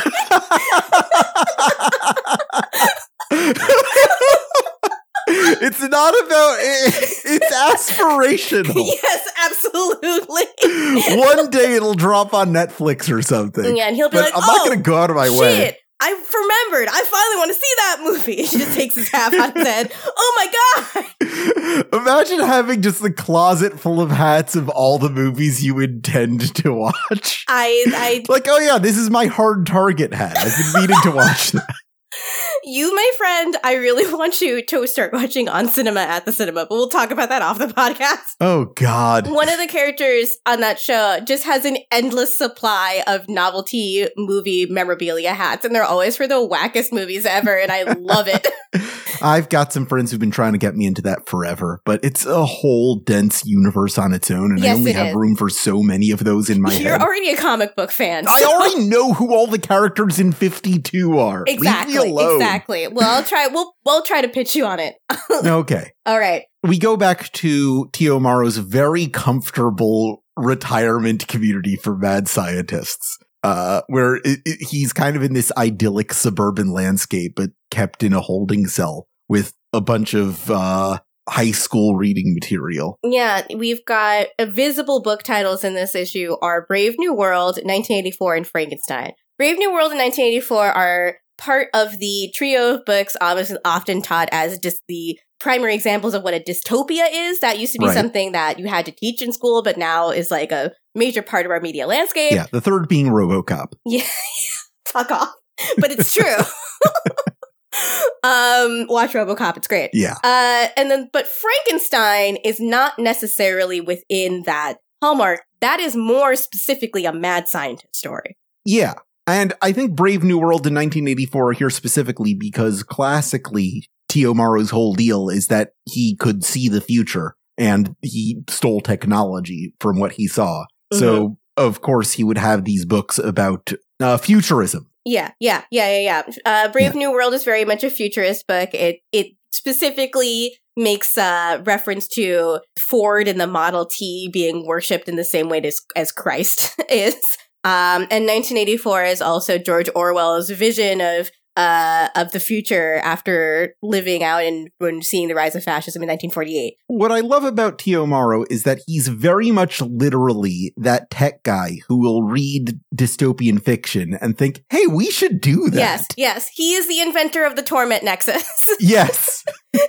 It's not about it's aspirational. Yes, absolutely. One day it'll drop on Netflix or something. Yeah, and he'll be like, I'm not going to go out of my way. I remembered. I finally want to see that movie. He just takes his hat out of his head. Oh my God. Imagine having just the closet full of hats of all the movies you intend to watch. I like, oh yeah, this is my Hard Target hat. I've been meaning to watch that. You, my friend, I really want you to start watching On Cinema at the Cinema, but we'll talk about that off the podcast. Oh, God. One of the characters on that show just has an endless supply of novelty movie memorabilia hats, and they're always for the wackest movies ever, and I love it. I've got some friends who've been trying to get me into that forever, but it's a whole dense universe on its own, and Yes, I only it have is. room for so many of those in my You're head. already a comic book fan. I already know who all the characters in 52 are. Exactly. Leave me alone. Exactly. Well, I'll try. We'll try to pitch you on it. Okay. All right. We go back to Tio Maro's very comfortable retirement community for mad scientists, where he's kind of in this idyllic suburban landscape, but kept in a holding cell with a bunch of high school reading material. Yeah, we've got visible book titles in this issue are Brave New World, 1984, and Frankenstein. Brave New World and 1984 are part of the trio of books often taught as just the primary examples of what a dystopia is. That used to be Right. something that you had to teach in school, but now is like a major part of our media landscape. Yeah, the third being RoboCop. Yeah, fuck off. But it's true. Watch RoboCop, it's great. Yeah. But Frankenstein is not necessarily within that hallmark. That is more specifically a mad scientist story. Yeah. And I think Brave New World in 1984 are here specifically because classically, Tio Maro's whole deal is that he could see the future and he stole technology from what he saw. So, of course, he would have these books about futurism. Yeah. Brave New World is very much a futurist book. It specifically makes reference to Ford and the Model T being worshipped in the same way as Christ is. And 1984 is also George Orwell's vision of the future after living out and when seeing the rise of fascism in 1948. What I love about Tio Maro is that he's very much literally that tech guy who will read dystopian fiction and think, hey, we should do that. Yes. He is the inventor of the Torment Nexus. Yes.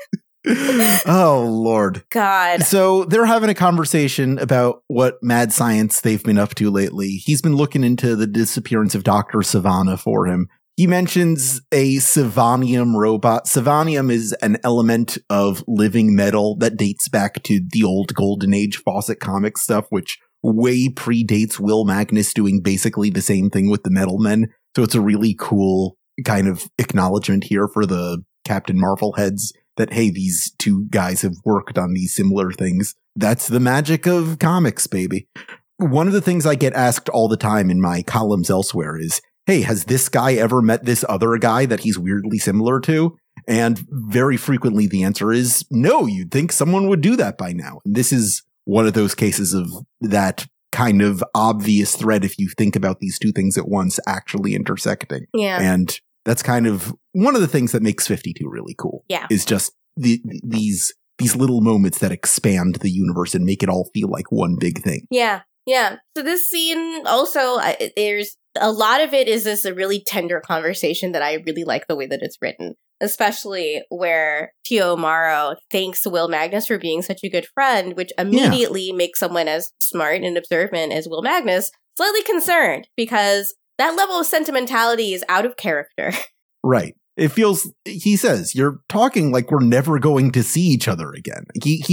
Oh, Lord. God. So they're having a conversation about what mad science they've been up to lately. He's been looking into the disappearance of Dr. Savannah for him. He mentions a Savanium robot. Savanium is an element of living metal that dates back to the old Golden Age Fawcett comic stuff, which way predates Will Magnus doing basically the same thing with the Metal Men. So it's a really cool kind of acknowledgement here for the Captain Marvel heads that, hey, these two guys have worked on these similar things. That's the magic of comics, baby. One of the things I get asked all the time in my columns elsewhere is, hey, has this guy ever met this other guy that he's weirdly similar to? And very frequently the answer is no, you'd think someone would do that by now. And this is one of those cases of that kind of obvious thread if you think about these two things at once actually intersecting. Yeah. And that's kind of one of the things that makes 52 really cool. Yeah. Is just these little moments that expand the universe and make it all feel like one big thing. Yeah. So this scene also, there's a lot of it is this a really tender conversation that I really like the way that it's written, especially where Tio Maro thanks Will Magnus for being such a good friend, which immediately makes someone as smart and observant as Will Magnus slightly concerned because that level of sentimentality is out of character. Right. It feels, he says, you're talking like we're never going to see each other again.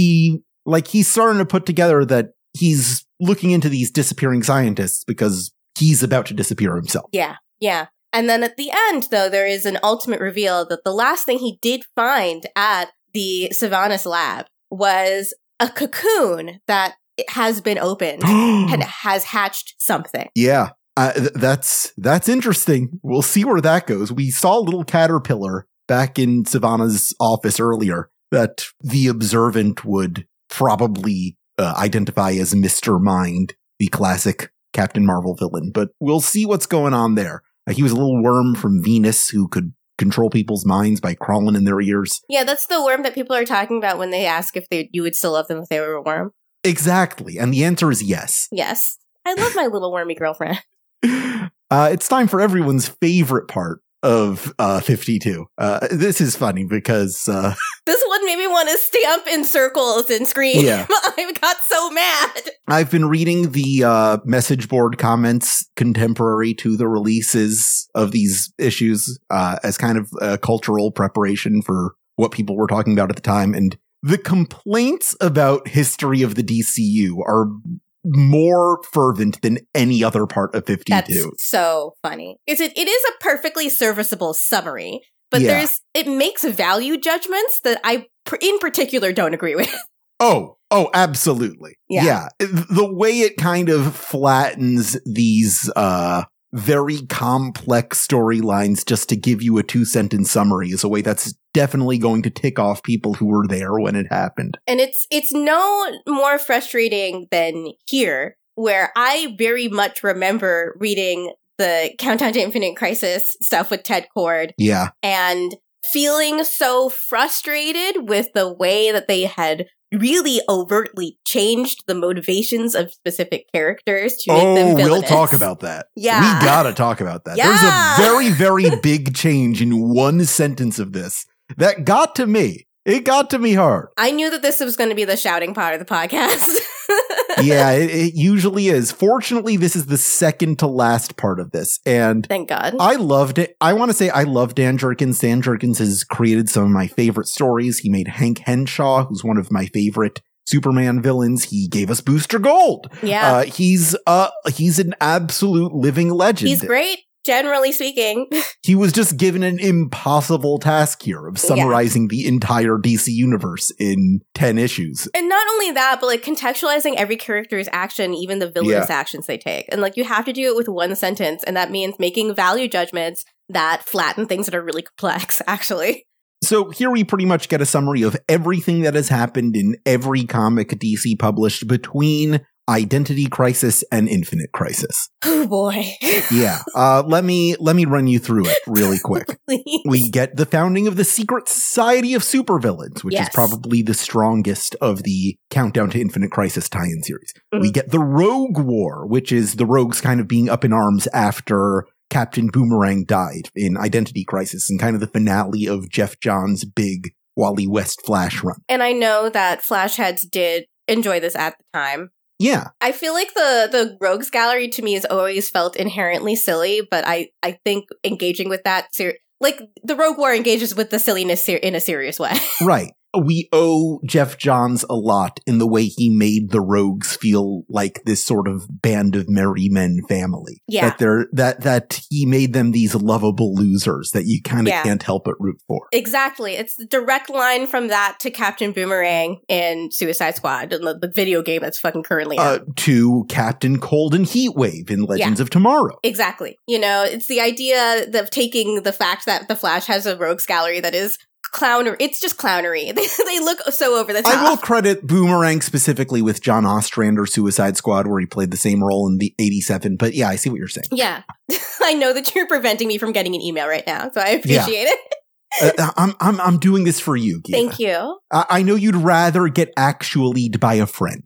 He's starting to put together that he's looking into these disappearing scientists because he's about to disappear himself. Yeah. And then at the end, though, there is an ultimate reveal that the last thing he did find at the Sylvanas lab was a cocoon that has been opened and has hatched something. Yeah. That's interesting. We'll see where that goes. We saw a little caterpillar back in Savannah's office earlier that the observant would probably identify as Mr. Mind, the classic Captain Marvel villain. But we'll see what's going on there. He was a little worm from Venus who could control people's minds by crawling in their ears. Yeah, that's the worm that people are talking about when they ask if you would still love them if they were a worm. Exactly. And the answer is yes. Yes. I love my little wormy girlfriend. It's time for everyone's favorite part of 52. This is funny because this one made me want to stamp in circles and scream. Yeah. I got so mad. I've been reading the message board comments contemporary to the releases of these issues as kind of a cultural preparation for what people were talking about at the time. And the complaints about history of the DCU are more fervent than any other part of 52. That's so funny. It is a perfectly serviceable summary, but Yeah. it makes value judgments that I in particular don't agree with. Oh, absolutely. Yeah. The way it kind of flattens these very complex storylines just to give you a 2-sentence summary is a way that's definitely going to tick off people who were there when it happened. And it's no more frustrating than here, where I very much remember reading the Countdown to Infinite Crisis stuff with Ted Kord. Yeah. And feeling so frustrated with the way that they had really overtly changed the motivations of specific characters to make them villainous. We'll talk about that. Yeah. We gotta talk about that. Yeah. There's a very, very big change in one sentence of this that got to me. It got to me hard. I knew that this was going to be the shouting part of the podcast. Yeah, it usually is. Fortunately, this is the second to last part of this. And Thank God. I loved it. I want to say I love Dan Jurgens. Dan Jurgens has created some of my favorite stories. He made Hank Henshaw, who's one of my favorite Superman villains. He gave us Booster Gold. Yeah. He's an absolute living legend. He's great, generally speaking. He was just given an impossible task here of summarizing the entire DC universe in 10 issues. And not only that, but like contextualizing every character's action, even the villainous actions they take. And like you have to do it with one sentence, and that means making value judgments that flatten things that are really complex, actually. So here we pretty much get a summary of everything that has happened in every comic DC published between Identity Crisis and Infinite Crisis. Oh boy. Yeah. Let me run you through it really quick. Please. We get the founding of the Secret Society of Supervillains, which is probably the strongest of the Countdown to Infinite Crisis tie-in series. Mm-hmm. We get the Rogue War, which is the Rogues kind of being up in arms after Captain Boomerang died in Identity Crisis, and kind of the finale of Jeff Johns' big Wally West Flash run. And I know that Flash heads did enjoy this at the time. Yeah. I feel like the Rogues Gallery to me has always felt inherently silly, but I think engaging with that, like the Rogue War engages with the silliness in a serious way. Right. We owe Jeff Johns a lot in the way he made the Rogues feel like this sort of band of merry men family. Yeah. That he made them these lovable losers that you kind of can't help but root for. Exactly. It's the direct line from that to Captain Boomerang in Suicide Squad, the video game that's fucking currently out. To Captain Cold and Heatwave in Legends of Tomorrow. Exactly. You know, it's the idea of taking the fact that the Flash has a Rogues Gallery that is clownery. It's just clownery. They look so over the top. I will credit Boomerang specifically with John Ostrander Suicide Squad, where he played the same role in the 87. But yeah, I see what you're saying. Yeah. I know that you're preventing me from getting an email right now, so I appreciate it. I'm doing this for you, Gita. Thank you. I know you'd rather get actually'd by a friend.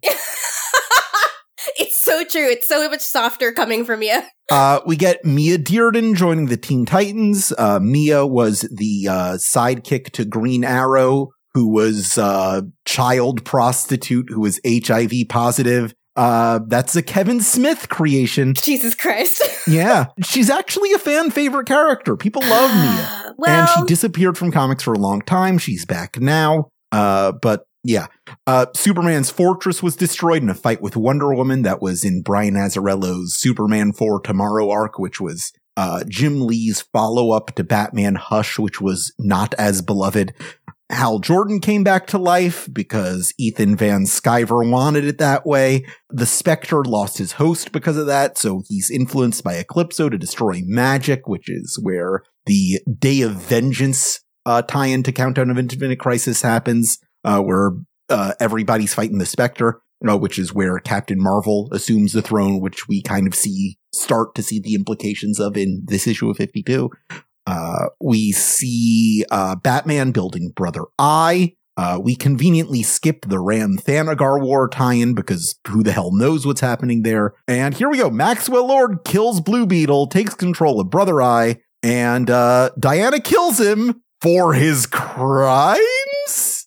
It's so true. It's so much softer coming from you. We get Mia Dearden joining the Teen Titans. Mia was the sidekick to Green Arrow, who was a child prostitute who was HIV positive. That's a Kevin Smith creation. Jesus Christ. Yeah. She's actually a fan favorite character. People love Mia. And she disappeared from comics for a long time. She's back now. But yeah. Superman's fortress was destroyed in a fight with Wonder Woman. That was in Brian Azzarello's Superman 4 Tomorrow arc, which was Jim Lee's follow-up to Batman Hush, which was not as beloved. Hal Jordan came back to life because Ethan Van Sciver wanted it that way. The Spectre lost his host because of that, so he's influenced by Eclipso to destroy magic, which is where the Day of Vengeance tie-in to Countdown of Infinite Crisis happens. Where everybody's fighting the Spectre, which is where Captain Marvel assumes the throne, which we kind of start to see the implications of in this issue of 52. We see Batman building Brother Eye. We conveniently skip the Ram Thanagar War tie-in because who the hell knows what's happening there. And here we go. Maxwell Lord kills Blue Beetle, takes control of Brother Eye. And Diana kills him for his crimes?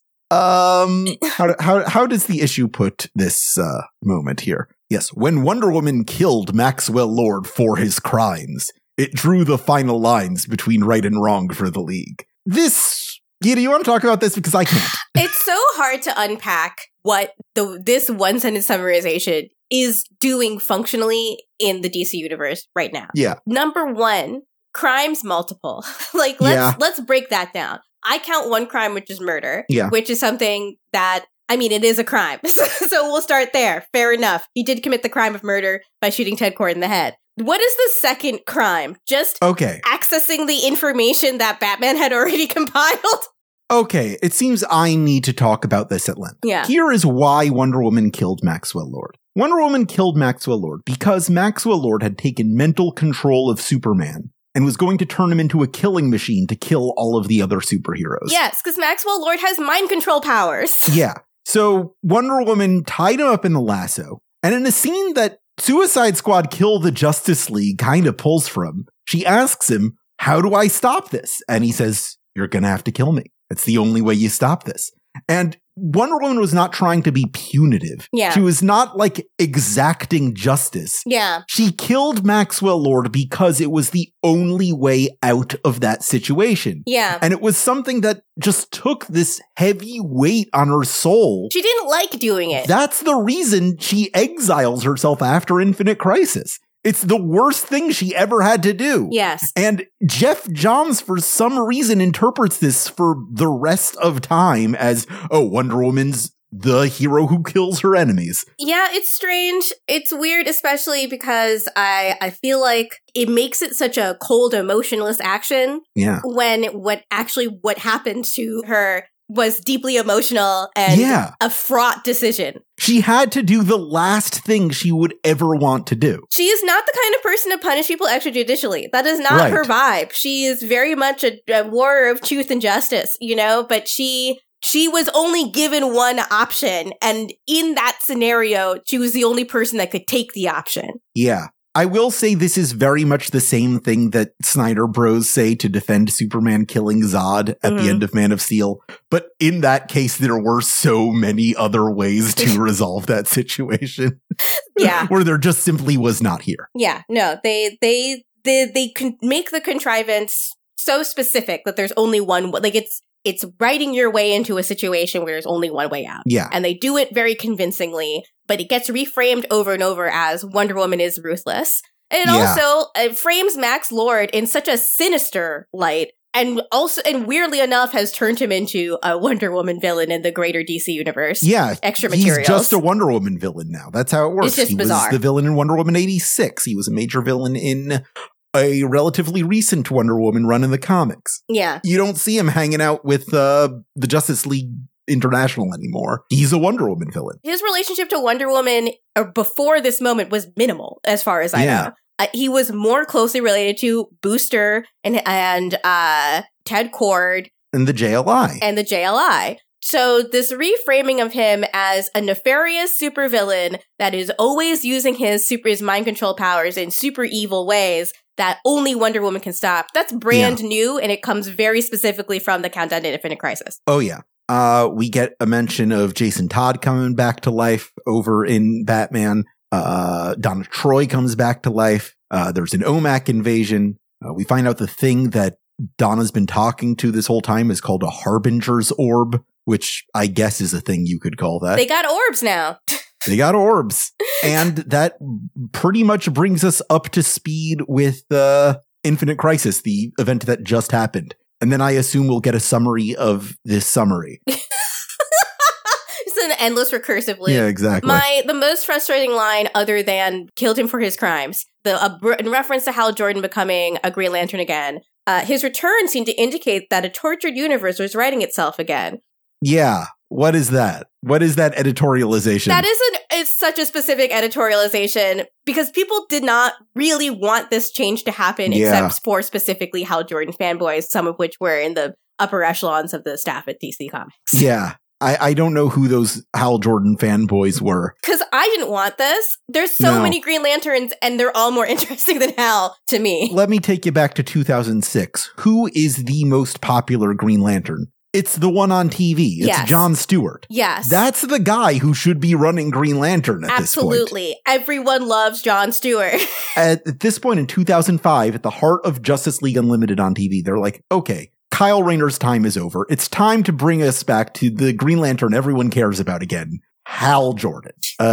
How does the issue put this moment here? Yes, when Wonder Woman killed Maxwell Lord for his crimes, it drew the final lines between right and wrong for the League. This, Gita, you want to talk about this? Because I can't. It's so hard to unpack what this one-sentence summarization is doing functionally in the DC universe right now. Yeah. Number one, crimes multiple. Let's break that down. I count one crime, which is murder, which is something that, I mean, it is a crime. So we'll start there. Fair enough. He did commit the crime of murder by shooting Ted Kord in the head. What is the second crime? Just accessing the information that Batman had already compiled? Okay, it seems I need to talk about this at length. Yeah. Here is why Wonder Woman killed Maxwell Lord. Wonder Woman killed Maxwell Lord because Maxwell Lord had taken mental control of Superman and was going to turn him into a killing machine to kill all of the other superheroes. Yes, because Maxwell Lord has mind control powers. Yeah. So Wonder Woman tied him up in the lasso, and in a scene that Suicide Squad Kill the Justice League kind of pulls from, she asks him, how do I stop this? And he says, you're going to have to kill me. It's the only way you stop this. And Wonder Woman was not trying to be punitive. Yeah. She was not like exacting justice. Yeah. She killed Maxwell Lord because it was the only way out of that situation. Yeah. And it was something that just took this heavy weight on her soul. She didn't like doing it. That's the reason she exiles herself after Infinite Crisis. It's the worst thing she ever had to do. Yes. And Jeff Johns, for some reason, interprets this for the rest of time as, oh, Wonder Woman's the hero who kills her enemies. Yeah, it's strange. It's weird, especially because I feel like it makes it such a cold, emotionless action. Yeah. When what happened to her was deeply emotional and a fraught decision. She had to do the last thing she would ever want to do. She is not the kind of person to punish people extrajudicially. That is not her vibe. She is very much a warrior of truth and justice, but she was only given one option. And in that scenario, she was the only person that could take the option. Yeah. I will say this is very much the same thing that Snyder Bros say to defend Superman killing Zod at the end of Man of Steel. But in that case, there were so many other ways to resolve that situation. Yeah. Where there just simply was not here. Yeah. No, they can make the contrivance so specific that there's only one, like it's writing your way into a situation where there's only one way out. Yeah. And they do it very convincingly, but it gets reframed over and over as Wonder Woman is ruthless. And it also frames Max Lord in such a sinister light, and weirdly enough has turned him into a Wonder Woman villain in the greater DC universe. Yeah. Extra materials. He's just a Wonder Woman villain now. That's how it works. It's just bizarre. Was the villain in Wonder Woman 86. He was a major villain in a relatively recent Wonder Woman run in the comics. Yeah. You don't see him hanging out with the Justice League International anymore. He's a Wonder Woman villain. His relationship to Wonder Woman before this moment was minimal, as far as I know. He was more closely related to Booster and Ted Kord. And the JLI. So this reframing of him as a nefarious supervillain that is always using his mind control powers in super evil ways that only Wonder Woman can stop, that's brand new, and it comes very specifically from the Countdown to Infinite Crisis. Oh, yeah. We get a mention of Jason Todd coming back to life over in Batman. Donna Troy comes back to life. There's an OMAC invasion. We find out the thing that Donna's been talking to this whole time is called a Harbinger's Orb, which I guess is a thing you could call that. They got orbs now. They got orbs. And that pretty much brings us up to speed with Infinite Crisis, the event that just happened. And then I assume we'll get a summary of this summary. It's an endless recursive loop. Yeah, exactly. The most frustrating line, other than killed him for his crimes, in reference to Hal Jordan becoming a Green Lantern again, his return seemed to indicate that a tortured universe was writing itself again. Yeah. What is that? What is that editorialization? It's such a specific editorialization because people did not really want this change to happen except for specifically Hal Jordan fanboys, some of which were in the upper echelons of the staff at DC Comics. Yeah. I don't know who those Hal Jordan fanboys were. Because I didn't want this. There's so many Green Lanterns, and they're all more interesting than Hal to me. Let me take you back to 2006. Who is the most popular Green Lantern? It's the one on TV. It's John Stewart. Yes. That's the guy who should be running Green Lantern at this point. Absolutely. Everyone loves John Stewart. At this point in 2005, at the heart of Justice League Unlimited on TV, they're like, okay, Kyle Rayner's time is over. It's time to bring us back to the Green Lantern everyone cares about again, Hal Jordan.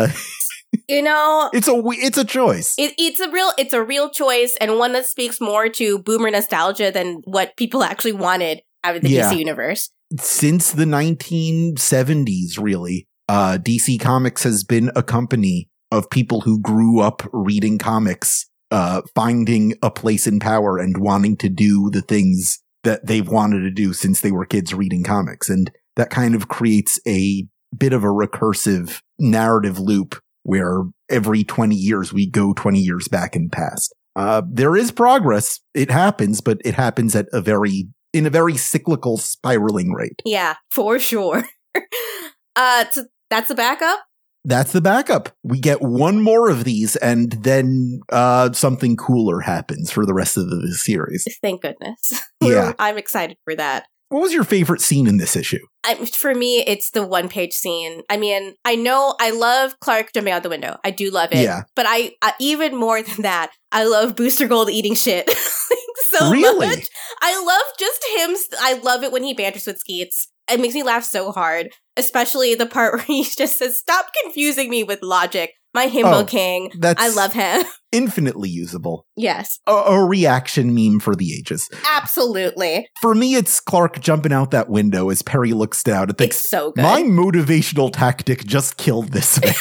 It's a choice. It's a real choice, and one that speaks more to boomer nostalgia than what people actually wanted out of the DC universe. Since the 1970s, really, DC Comics has been a company of people who grew up reading comics, finding a place in power and wanting to do the things that they've wanted to do since they were kids reading comics. And that kind of creates a bit of a recursive narrative loop where every 20 years we go 20 years back in the past. There is progress. It happens, but it happens in a very cyclical spiraling rate. Yeah, for sure. So that's the backup? That's the backup. We get one more of these, and then something cooler happens for the rest of the series. Thank goodness. Yeah. I'm excited for that. What was your favorite scene in this issue? For me, it's the one-page scene. I mean, I know I love Clark jumping out the window. I do love it. Yeah. But I even more than that, I love Booster Gold eating shit so much. I love just him. I love it when he banters with Skeets. It makes me laugh so hard, especially the part where he just says, "Stop confusing me with logic. My himbo king." I love him. Infinitely usable. Yes. A reaction meme for the ages. Absolutely. For me, it's Clark jumping out that window as Perry looks down and thinks, it's so good. My motivational tactic just killed this man.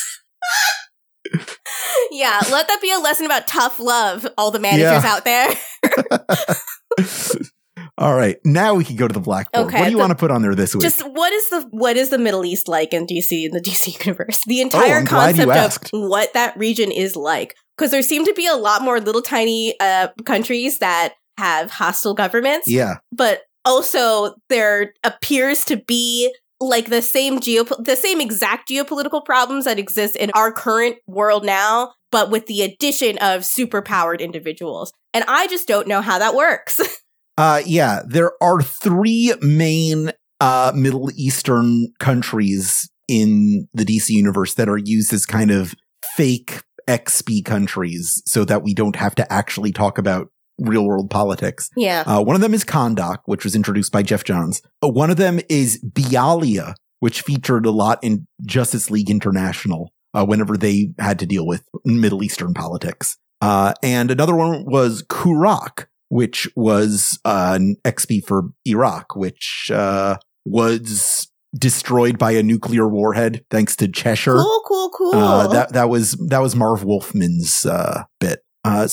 Yeah, let that be a lesson about tough love, all the managers out there. All right, now we can go to the blackboard. Okay, what do you want to put on there this week? Just what is the Middle East like in DC, in the DC universe? The entire concept of what that region is like. Because there seem to be a lot more little tiny countries that have hostile governments. Yeah. But also there appears to be like the same exact geopolitical problems that exist in our current world now, but with the addition of superpowered individuals. And I just don't know how that works. Yeah, there are three main Middle Eastern countries in the DC universe that are used as kind of fake XP countries so that we don't have to actually talk about real world politics. Yeah. One of them is Kahndaq, which was introduced by Geoff Johns. One of them is Bialya, which featured a lot in Justice League International whenever they had to deal with Middle Eastern politics. And another one was Kurak, which was an XP for Iraq, which was destroyed by a nuclear warhead thanks to Cheshire. Cool. That was Marv Wolfman's bit.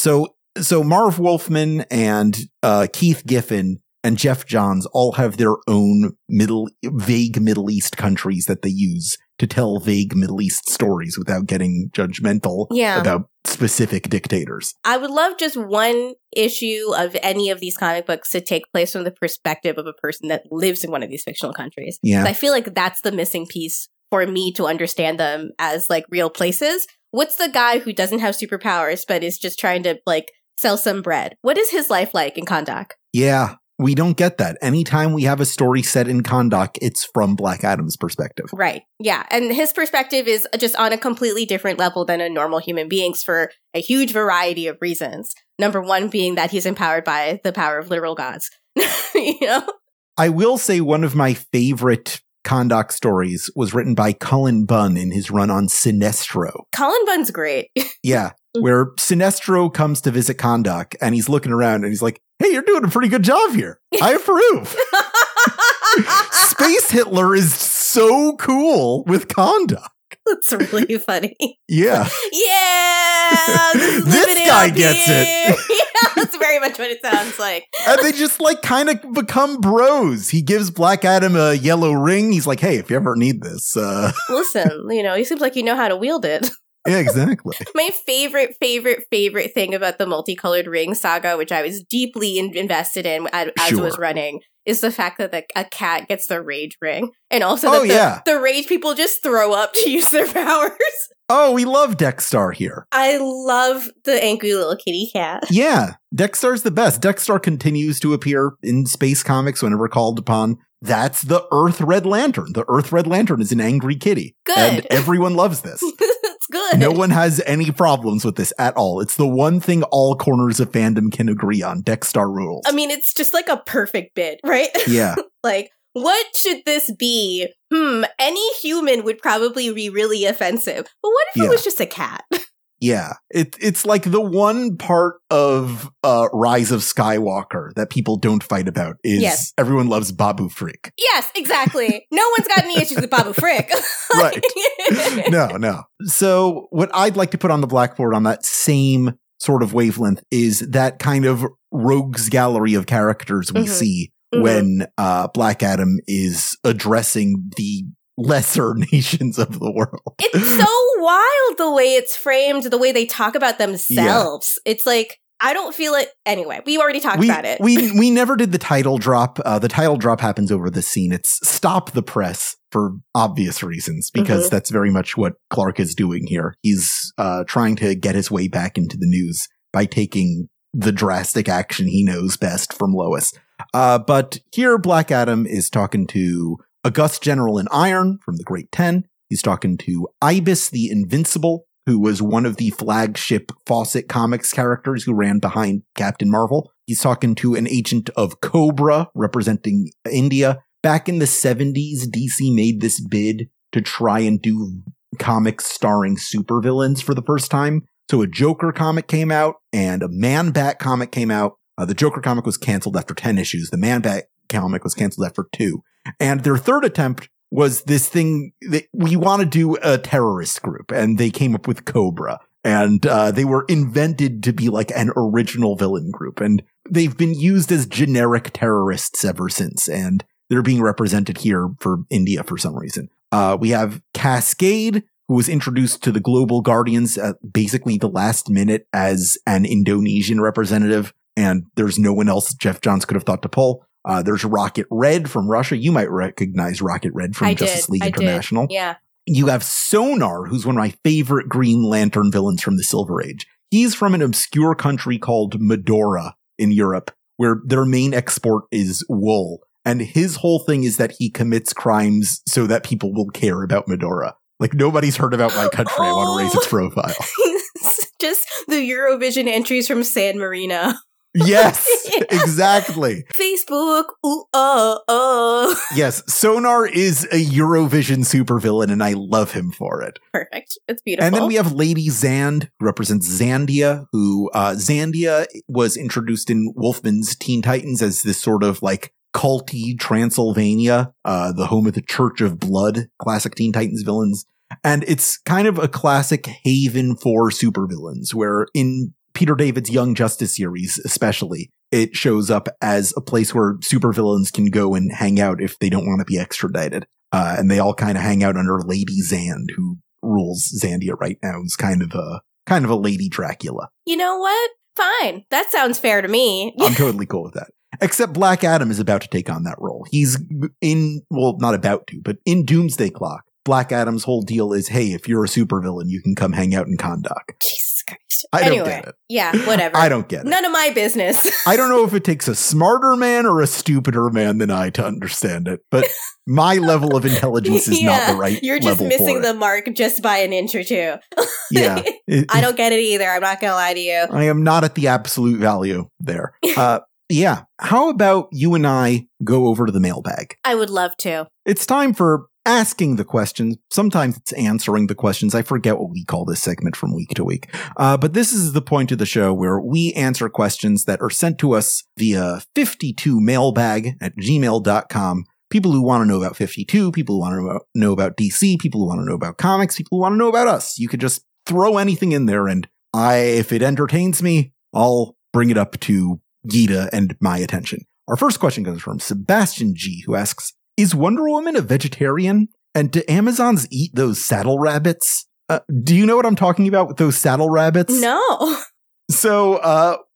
So Marv Wolfman and Keith Giffen and Geoff Johns all have their own vague Middle East countries that they use to tell vague Middle East stories without getting judgmental about specific dictators. I would love just one issue of any of these comic books to take place from the perspective of a person that lives in one of these fictional countries. Yeah. I feel like that's the missing piece for me to understand them as like real places. What's the guy who doesn't have superpowers but is just trying to like sell some bread? What is his life like in Kahndaq? Yeah. We don't get that. Anytime we have a story set in Kahndaq, it's from Black Adam's perspective. Right. Yeah. And his perspective is just on a completely different level than a normal human being's for a huge variety of reasons. Number one being that he's empowered by the power of literal gods. You know? I will say one of my favorite Kahndaq stories was written by Cullen Bunn in his run on Sinestro. Cullen Bunn's great. Yeah. Where Sinestro comes to visit Kahndaq and he's looking around and he's like, "Hey, you're doing a pretty good job here. I approve." Space Hitler is so cool with Kahndaq. That's really funny. Yeah. Yeah. This guy gets it. Yeah, that's very much what it sounds like. And they just like kind of become bros. He gives Black Adam a yellow ring. He's like, "Hey, if you ever need this." Listen, he seems like you know how to wield it. Yeah, exactly. My favorite thing about the multicolored ring saga, which I was deeply invested in as it was running, is the fact that a cat gets the rage ring. And also that the rage people just throw up to use their powers. Oh, we love Dexstar here. I love the angry little kitty cat. Yeah, Dexstar's the best. Dexstar continues to appear in space comics whenever called upon. That's the Earth Red Lantern. The Earth Red Lantern is an angry kitty. Good. And everyone loves this. It's good. No one has any problems with this at all. It's the one thing all corners of fandom can agree on. Dexstar rules. I mean, it's just like a perfect bit, right? Yeah. Like, what should this be? Any human would probably be really offensive. But what if it was just a cat? Yeah. It's like the one part of Rise of Skywalker that people don't fight about is everyone loves Babu Frick. Yes, exactly. No one's got any issues with Babu Frick. Right. No. So what I'd like to put on the blackboard on that same sort of wavelength is that kind of rogues gallery of characters we see when Black Adam is addressing the lesser nations of the world. It's so wild the way it's framed, the way they talk about themselves. Yeah. It's like, I don't feel it. Anyway, we already talked about it. We never did the title drop. The title drop happens over the scene. It's stop the press for obvious reasons, because that's very much what Clark is doing here. He's trying to get his way back into the news by taking the drastic action he knows best from Lois. But here Black Adam is talking to a Gus General in Iron from the Great 10. He's talking to Ibis the Invincible, who was one of the flagship Fawcett Comics characters who ran behind Captain Marvel. He's talking to an agent of Cobra representing India. Back in the 70s, DC made this bid to try and do comics starring supervillains for the first time. So a Joker comic came out and a Man-Bat comic came out. The Joker comic was canceled after 10 issues. The Man-Bat comic was canceled after 2. And their third attempt was this thing that we want to do a terrorist group. And they came up with Cobra. And they were invented to be like an original villain group. And they've been used as generic terrorists ever since. And they're being represented here for India for some reason. We have Cascade, who was introduced to the Global Guardians at basically the last minute as an Indonesian representative. And there's no one else Jeff Johns could have thought to pull. There's Rocket Red from Russia. You might recognize Rocket Red from Justice League International. Yeah. You have Sonar, who's one of my favorite Green Lantern villains from the Silver Age. He's from an obscure country called Medora in Europe, where their main export is wool. And his whole thing is that he commits crimes so that people will care about Medora. Like, nobody's heard about my country. I want to raise its profile. Just the Eurovision entries from San Marino. Yes, exactly. Facebook, Yes, Sonar is a Eurovision supervillain, and I love him for it. Perfect. It's beautiful. And then we have Lady Zand, who represents Zandia, who Zandia was introduced in Wolfman's Teen Titans as this sort of like culty Transylvania, the home of the Church of Blood, classic Teen Titans villains. And it's kind of a classic haven for supervillains, where in Peter David's Young Justice series, especially, it shows up as a place where supervillains can go and hang out if they don't want to be extradited. And they all kind of hang out under Lady Zand, who rules Zandia right now, who's kind of a Lady Dracula. You know what? Fine. That sounds fair to me. I'm totally cool with that. Except Black Adam is about to take on that role. He's not about to, but in Doomsday Clock, Black Adam's whole deal is, hey, if you're a supervillain, you can come hang out in Kahndaq. Jesus Christ. I don't get it. Yeah, whatever. I don't get it. None of my business. I don't know if it takes a smarter man or a stupider man than I to understand it, but my level of intelligence is not the right level. You're just missing the mark just by an inch or two. Yeah. I don't get it either. I'm not going to lie to you. I am not at the absolute value there. Yeah. How about you and I go over to the mailbag? I would love to. It's time for asking the questions. Sometimes it's answering the questions. I forget what we call this segment from week to week. But this is the point of the show where we answer questions that are sent to us via 52mailbag@gmail.com. People who want to know about 52, people who want to know about DC, people who want to know about comics, people who want to know about us. You could just throw anything in there, and if it entertains me, I'll bring it up to Gita and my attention. Our first question comes from Sebastian G, who asks, is Wonder Woman a vegetarian? And do Amazons eat those saddle rabbits? Do you know what I'm talking about with those saddle rabbits? No. So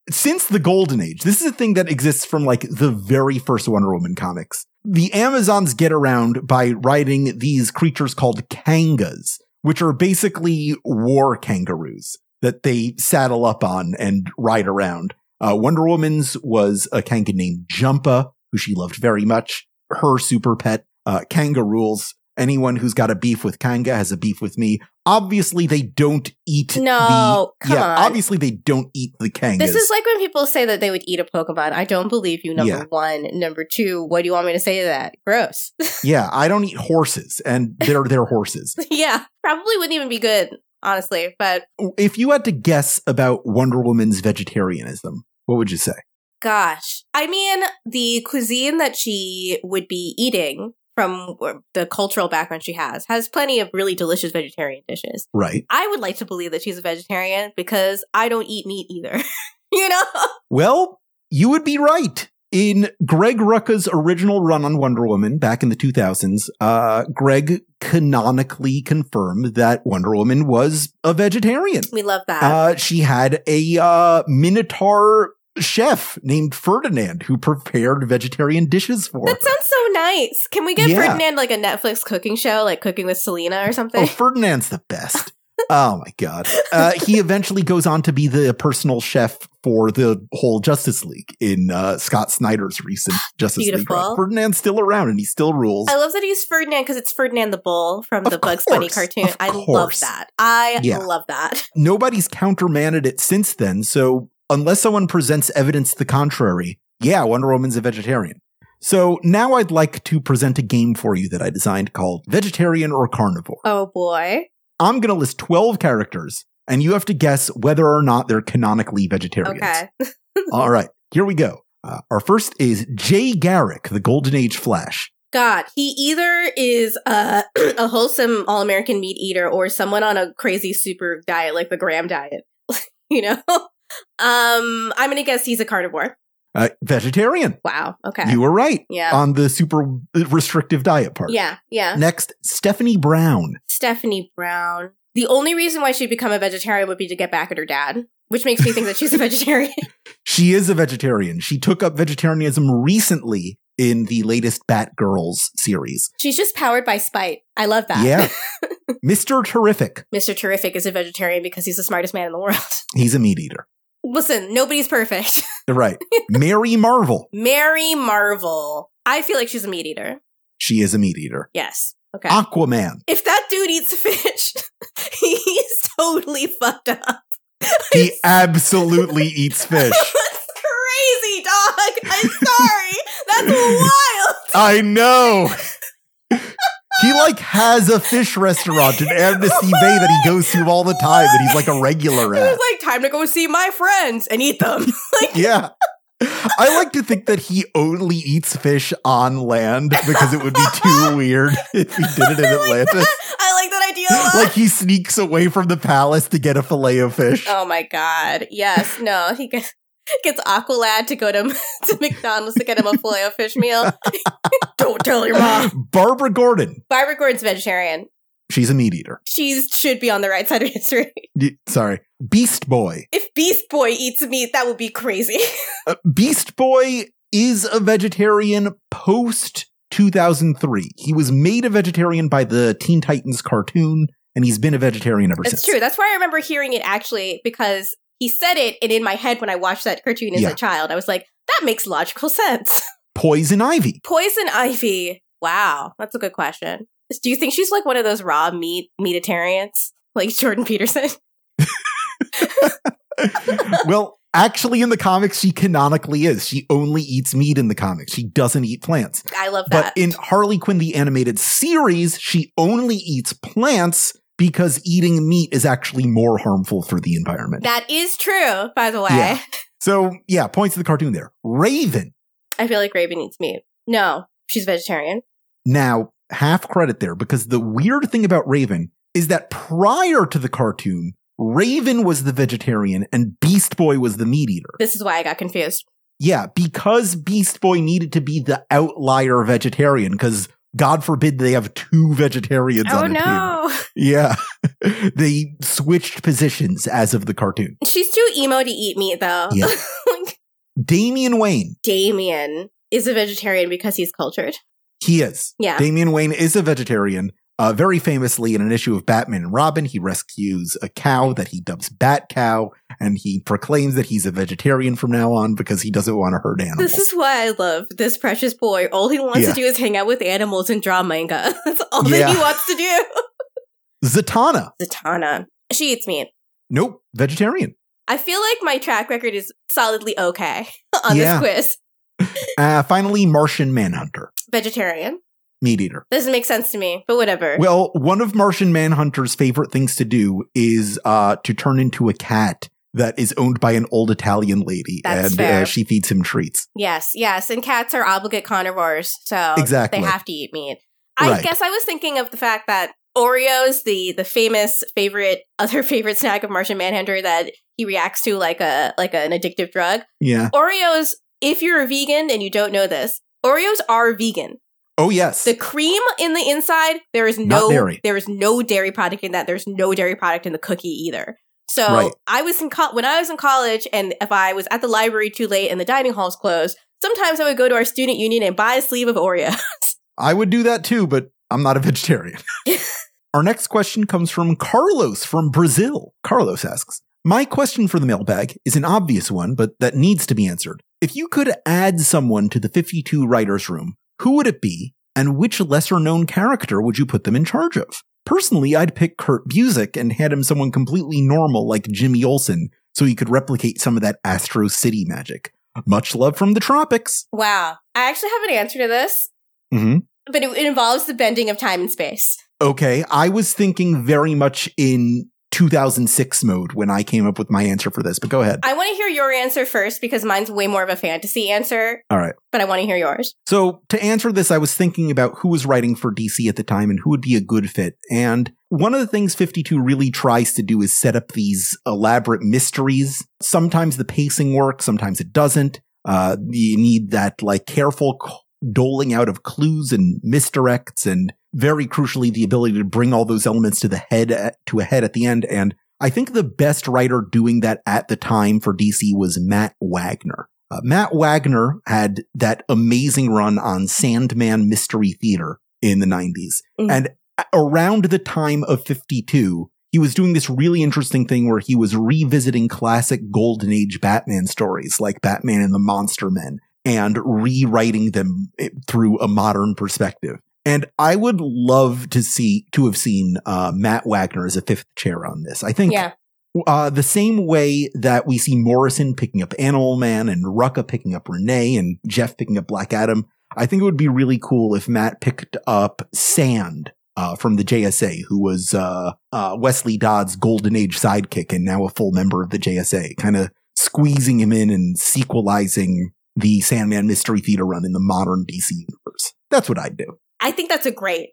since the Golden Age, this is a thing that exists from like the very first Wonder Woman comics. The Amazons get around by riding these creatures called kangas, which are basically war kangaroos that they saddle up on and ride around. Wonder Woman's was a kanga named Jumpa, who she loved very much. Her super pet, Kanga rules. Anyone who's got a beef with Kanga has a beef with me. Obviously, they don't eat obviously they don't eat the Kangas. This is like when people say that they would eat a Pokemon. I don't believe you, number one. Number two, what do you want me to say to that? Gross. Yeah, I don't eat horses, and they're horses. Yeah, probably wouldn't even be good, honestly. But if you had to guess about Wonder Woman's vegetarianism, what would you say? Gosh. I mean, the cuisine that she would be eating from the cultural background she has plenty of really delicious vegetarian dishes. Right. I would like to believe that she's a vegetarian because I don't eat meat either. You know? Well, you would be right. In Greg Rucka's original run on Wonder Woman back in the 2000s, Greg canonically confirmed that Wonder Woman was a vegetarian. We love that. She had a Minotaur chef named Ferdinand who prepared vegetarian dishes for her. That sounds so nice. Can we get Ferdinand like a Netflix cooking show, like Cooking with Selena or something? Oh, Ferdinand's the best. Oh my God. He eventually goes on to be the personal chef for the whole Justice League in Scott Snyder's recent Justice League run. Ferdinand's still around and he still rules. I love that he's Ferdinand because it's Ferdinand the Bull from the Bugs Bunny cartoon. I love that. I love that. Nobody's countermanded it since then, so unless someone presents evidence to the contrary, Wonder Woman's a vegetarian. So now I'd like to present a game for you that I designed called Vegetarian or Carnivore. Oh boy. I'm going to list 12 characters, and you have to guess whether or not they're canonically vegetarians. Okay. All right, here we go. Our first is Jay Garrick, the Golden Age Flash. God, he either is a wholesome all-American meat eater or someone on a crazy super diet like the Graham diet. You know? I'm going to guess he's a carnivore. Vegetarian. Wow. Okay. You were right. Yeah. On the super restrictive diet part. Yeah. Yeah. Next, Stephanie Brown. Stephanie Brown. The only reason why she'd become a vegetarian would be to get back at her dad, which makes me think that she's a vegetarian. She is a vegetarian. She took up vegetarianism recently in the latest Batgirls series. She's just powered by spite. I love that. Yeah. Mr. Terrific. Mr. Terrific is a vegetarian because he's the smartest man in the world. He's a meat eater. Listen, nobody's perfect. Right. Mary Marvel. Mary Marvel. I feel like she's a meat eater. She is a meat eater. Yes. Okay. Aquaman. If that dude eats fish, he's totally fucked up. He absolutely eats fish. That's crazy, dog. I'm sorry. That's wild. I know. He has a fish restaurant in Amnesty Bay that he goes to all the time, and he's like a regular at. It's like, time to go see my friends and eat them. Yeah. I like to think that he only eats fish on land because it would be too weird if he did it in Atlantis. I like that idea a lot. He sneaks away from the palace to get a fillet of fish. Oh my God. Yes. No, he gets Aqualad to go to McDonald's to get him a filet of fish meal. Don't tell your mom. Barbara Gordon. Barbara Gordon's vegetarian. She's a meat eater. She should be on the right side of history. Sorry. Beast Boy. If Beast Boy eats meat, that would be crazy. Beast Boy is a vegetarian post 2003. He was made a vegetarian by the Teen Titans cartoon, and he's been a vegetarian ever since. It's true. That's why I remember hearing it actually, because he said it, and in my head when I watched that cartoon as a child, I was like, that makes logical sense. Poison Ivy. Poison Ivy. Wow. That's a good question. Do you think she's like one of those raw meatitarians? Like Jordan Peterson? Well, actually in the comics, she canonically is. She only eats meat in the comics. She doesn't eat plants. I love that. But in Harley Quinn, the animated series, she only eats plants because eating meat is actually more harmful for the environment. That is true, by the way. Yeah. So, points to the cartoon there. Raven. I feel like Raven eats meat. No, she's vegetarian. Now, half credit there, because the weird thing about Raven is that prior to the cartoon, Raven was the vegetarian and Beast Boy was the meat eater. This is why I got confused. Yeah, because Beast Boy needed to be the outlier vegetarian, because God forbid they have 2 vegetarians Oh, on a team. no. Yeah. They switched positions as of the cartoon. She's too emo to eat meat, though. Yeah. Like, Damian Wayne. Damien is a vegetarian because he's cultured. He is. Yeah. Damian Wayne is a vegetarian. Very famously, in an issue of Batman and Robin, he rescues a cow that he dubs Bat Cow, and he proclaims that he's a vegetarian from now on because he doesn't want to hurt animals. This is why I love this precious boy. All he wants Yeah. to do is hang out with animals and draw manga. That's all Yeah. that he wants to do. Zatanna. Zatanna. She eats meat. Nope. Vegetarian. I feel like my track record is solidly okay on Yeah. this quiz. Finally, Martian Manhunter. Vegetarian. Meat eater. Doesn't make sense to me, but whatever. Well, one of Martian Manhunter's favorite things to do is to turn into a cat that is owned by an old Italian lady. That's and fair. She feeds him treats. Yes. And cats are obligate carnivores, so Exactly. they have to eat meat. I Right. guess I was thinking of the fact that Oreos, the famous other favorite snack of Martian Manhunter that he reacts to like an addictive drug. Yeah. Oreos, if you're a vegan and you don't know this, Oreos are vegan. Oh, yes. The cream in the inside, there is Not no dairy. there is no dairy product in that. There's no dairy product in the cookie either. So Right. I was when I was in college, and if I was at the library too late and the dining hall's closed, sometimes I would go to our student union and buy a sleeve of Oreos. I would do that too, but I'm not a vegetarian. Our next question comes from Carlos from Brazil. Carlos asks, my question for the mailbag is an obvious one, but that needs to be answered. If you could add someone to the 52 writers' room, who would it be, and which lesser-known character would you put them in charge of? Personally, I'd pick Kurt Busiek and hand him someone completely normal like Jimmy Olsen so he could replicate some of that Astro City magic. Much love from the tropics. Wow. I actually have an answer to this, Mm-hmm. but it involves the bending of time and space. Okay, I was thinking very much in 2006 mode when I came up with my answer for this, but go ahead. I want to hear your answer first because mine's way more of a fantasy answer, All right. but I want to hear yours. So to answer this, I was thinking about who was writing for DC at the time and who would be a good fit. And one of the things 52 really tries to do is set up these elaborate mysteries. Sometimes the pacing works, sometimes it doesn't. You need that like careful doling out of clues and misdirects, and very crucially, the ability to bring all those elements to a head at the end. And I think the best writer doing that at the time for DC was Matt Wagner. Matt Wagner had that amazing run on Sandman Mystery Theater in the 90s. Mm. And around the time of 52, he was doing this really interesting thing where he was revisiting classic Golden Age Batman stories like Batman and the Monster Men and rewriting them through a modern perspective. And I would love to have seen Matt Wagner as a fifth chair on this. I think the same way that we see Morrison picking up Animal Man and Rucka picking up Renee and Jeff picking up Black Adam, I think it would be really cool if Matt picked up Sand from the JSA, who was Wesley Dodd's Golden Age sidekick and now a full member of the JSA, kind of squeezing him in and sequelizing the Sandman Mystery Theater run in the modern DC universe. That's what I'd do. I think that's a great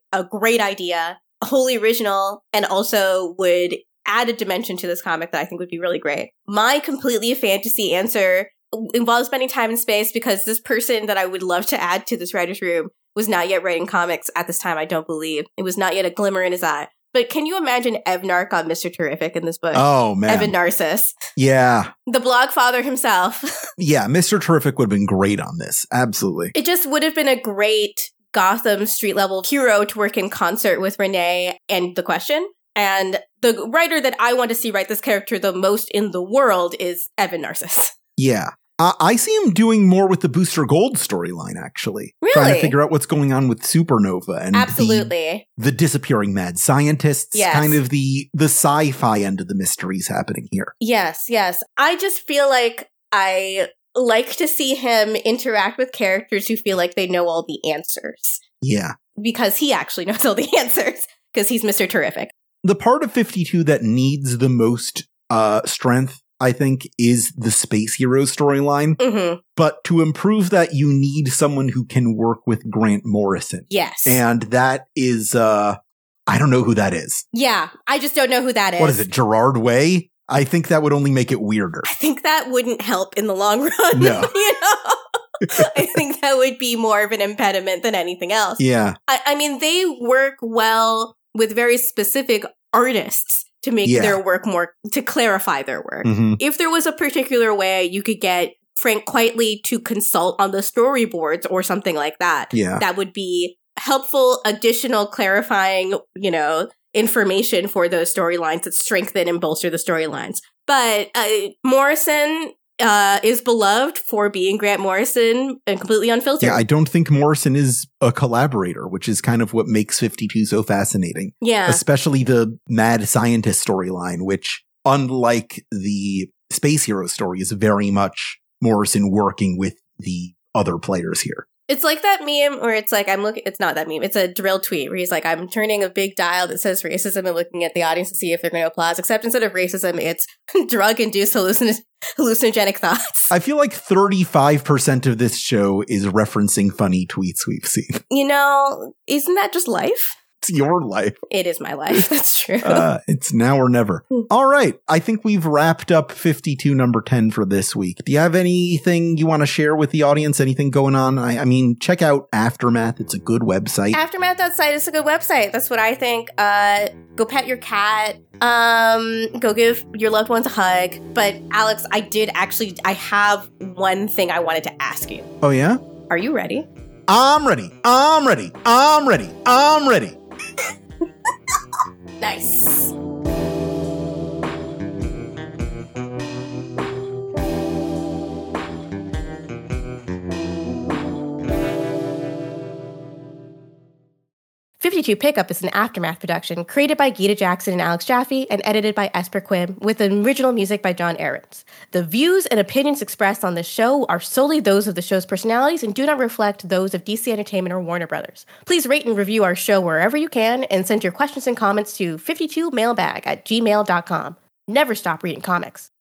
idea, wholly original, and also would add a dimension to this comic that I think would be really great. My completely fantasy answer involves spending time in space because this person that I would love to add to this writer's room was not yet writing comics at this time, I don't believe. It was not yet a glimmer in his eye. But can you imagine Evnark on Mr. Terrific in this book? Oh, man. Evan Narcissus. Yeah. The blog father himself. Yeah, Mr. Terrific would have been great on this. Absolutely. It just would have been a great Gotham street level hero to work in concert with Renee and The Question. And the writer that I want to see write this character the most in the world is Evan Narcissus. Yeah. I see him doing more with the Booster Gold storyline, actually. Really? Trying to figure out what's going on with Supernova and Absolutely. the disappearing mad scientists, Yes. kind of the sci-fi end of the mysteries happening here. Yes. I just feel like I like to see him interact with characters who feel like they know all the answers. Yeah. Because he actually knows all the answers, because he's Mr. Terrific. The part of 52 that needs the most strength, I think, is the Space Heroes storyline. Mm-hmm. But to improve that, you need someone who can work with Grant Morrison. Yes. And that is, I don't know who that is. Yeah, I just don't know who that is. What is it, Gerard Way? I think that would only make it weirder. I think that wouldn't help in the long run. No. You know? I think that would be more of an impediment than anything else. Yeah. I mean, they work well with very specific artists to make their work more, to clarify their work. Mm-hmm. If there was a particular way you could get Frank Quitely to consult on the storyboards or something like that, that would be helpful, additional clarifying, information for those storylines that strengthen and bolster the storylines. But Morrison is beloved for being Grant Morrison and completely unfiltered. Yeah, I don't think Morrison is a collaborator, which is kind of what makes 52 so fascinating. Yeah. Especially the mad scientist storyline, which, unlike the Space Hero story, is very much Morrison working with the other players here. It's like that meme where it's like, it's not that meme. It's a drill tweet where he's like, I'm turning a big dial that says racism and looking at the audience to see if they're going to applaud. Except instead of racism, it's drug-induced hallucinogenic thoughts. I feel like 35% of this show is referencing funny tweets we've seen. Isn't that just life? It's your life. It is my life. That's true. It's now or never. All right. I think we've wrapped up 52 number 10 for this week. Do you have anything you want to share with the audience? Anything going on? I mean, check out Aftermath. It's a good website. Aftermath.site is a good website. That's what I think. Go pet your cat. Go give your loved ones a hug. But Alex, I have one thing I wanted to ask you. Oh, yeah? Are you ready? I'm ready. I'm ready. I'm ready. I'm ready. Nice. "52 Pickup" is an Aftermath production created by Gita Jackson and Alex Jaffe and edited by Esper Quim, with original music by John Ahrens. The views and opinions expressed on this show are solely those of the show's personalities and do not reflect those of DC Entertainment or Warner Brothers. Please rate and review our show wherever you can and send your questions and comments to 52mailbag@gmail.com. Never stop reading comics.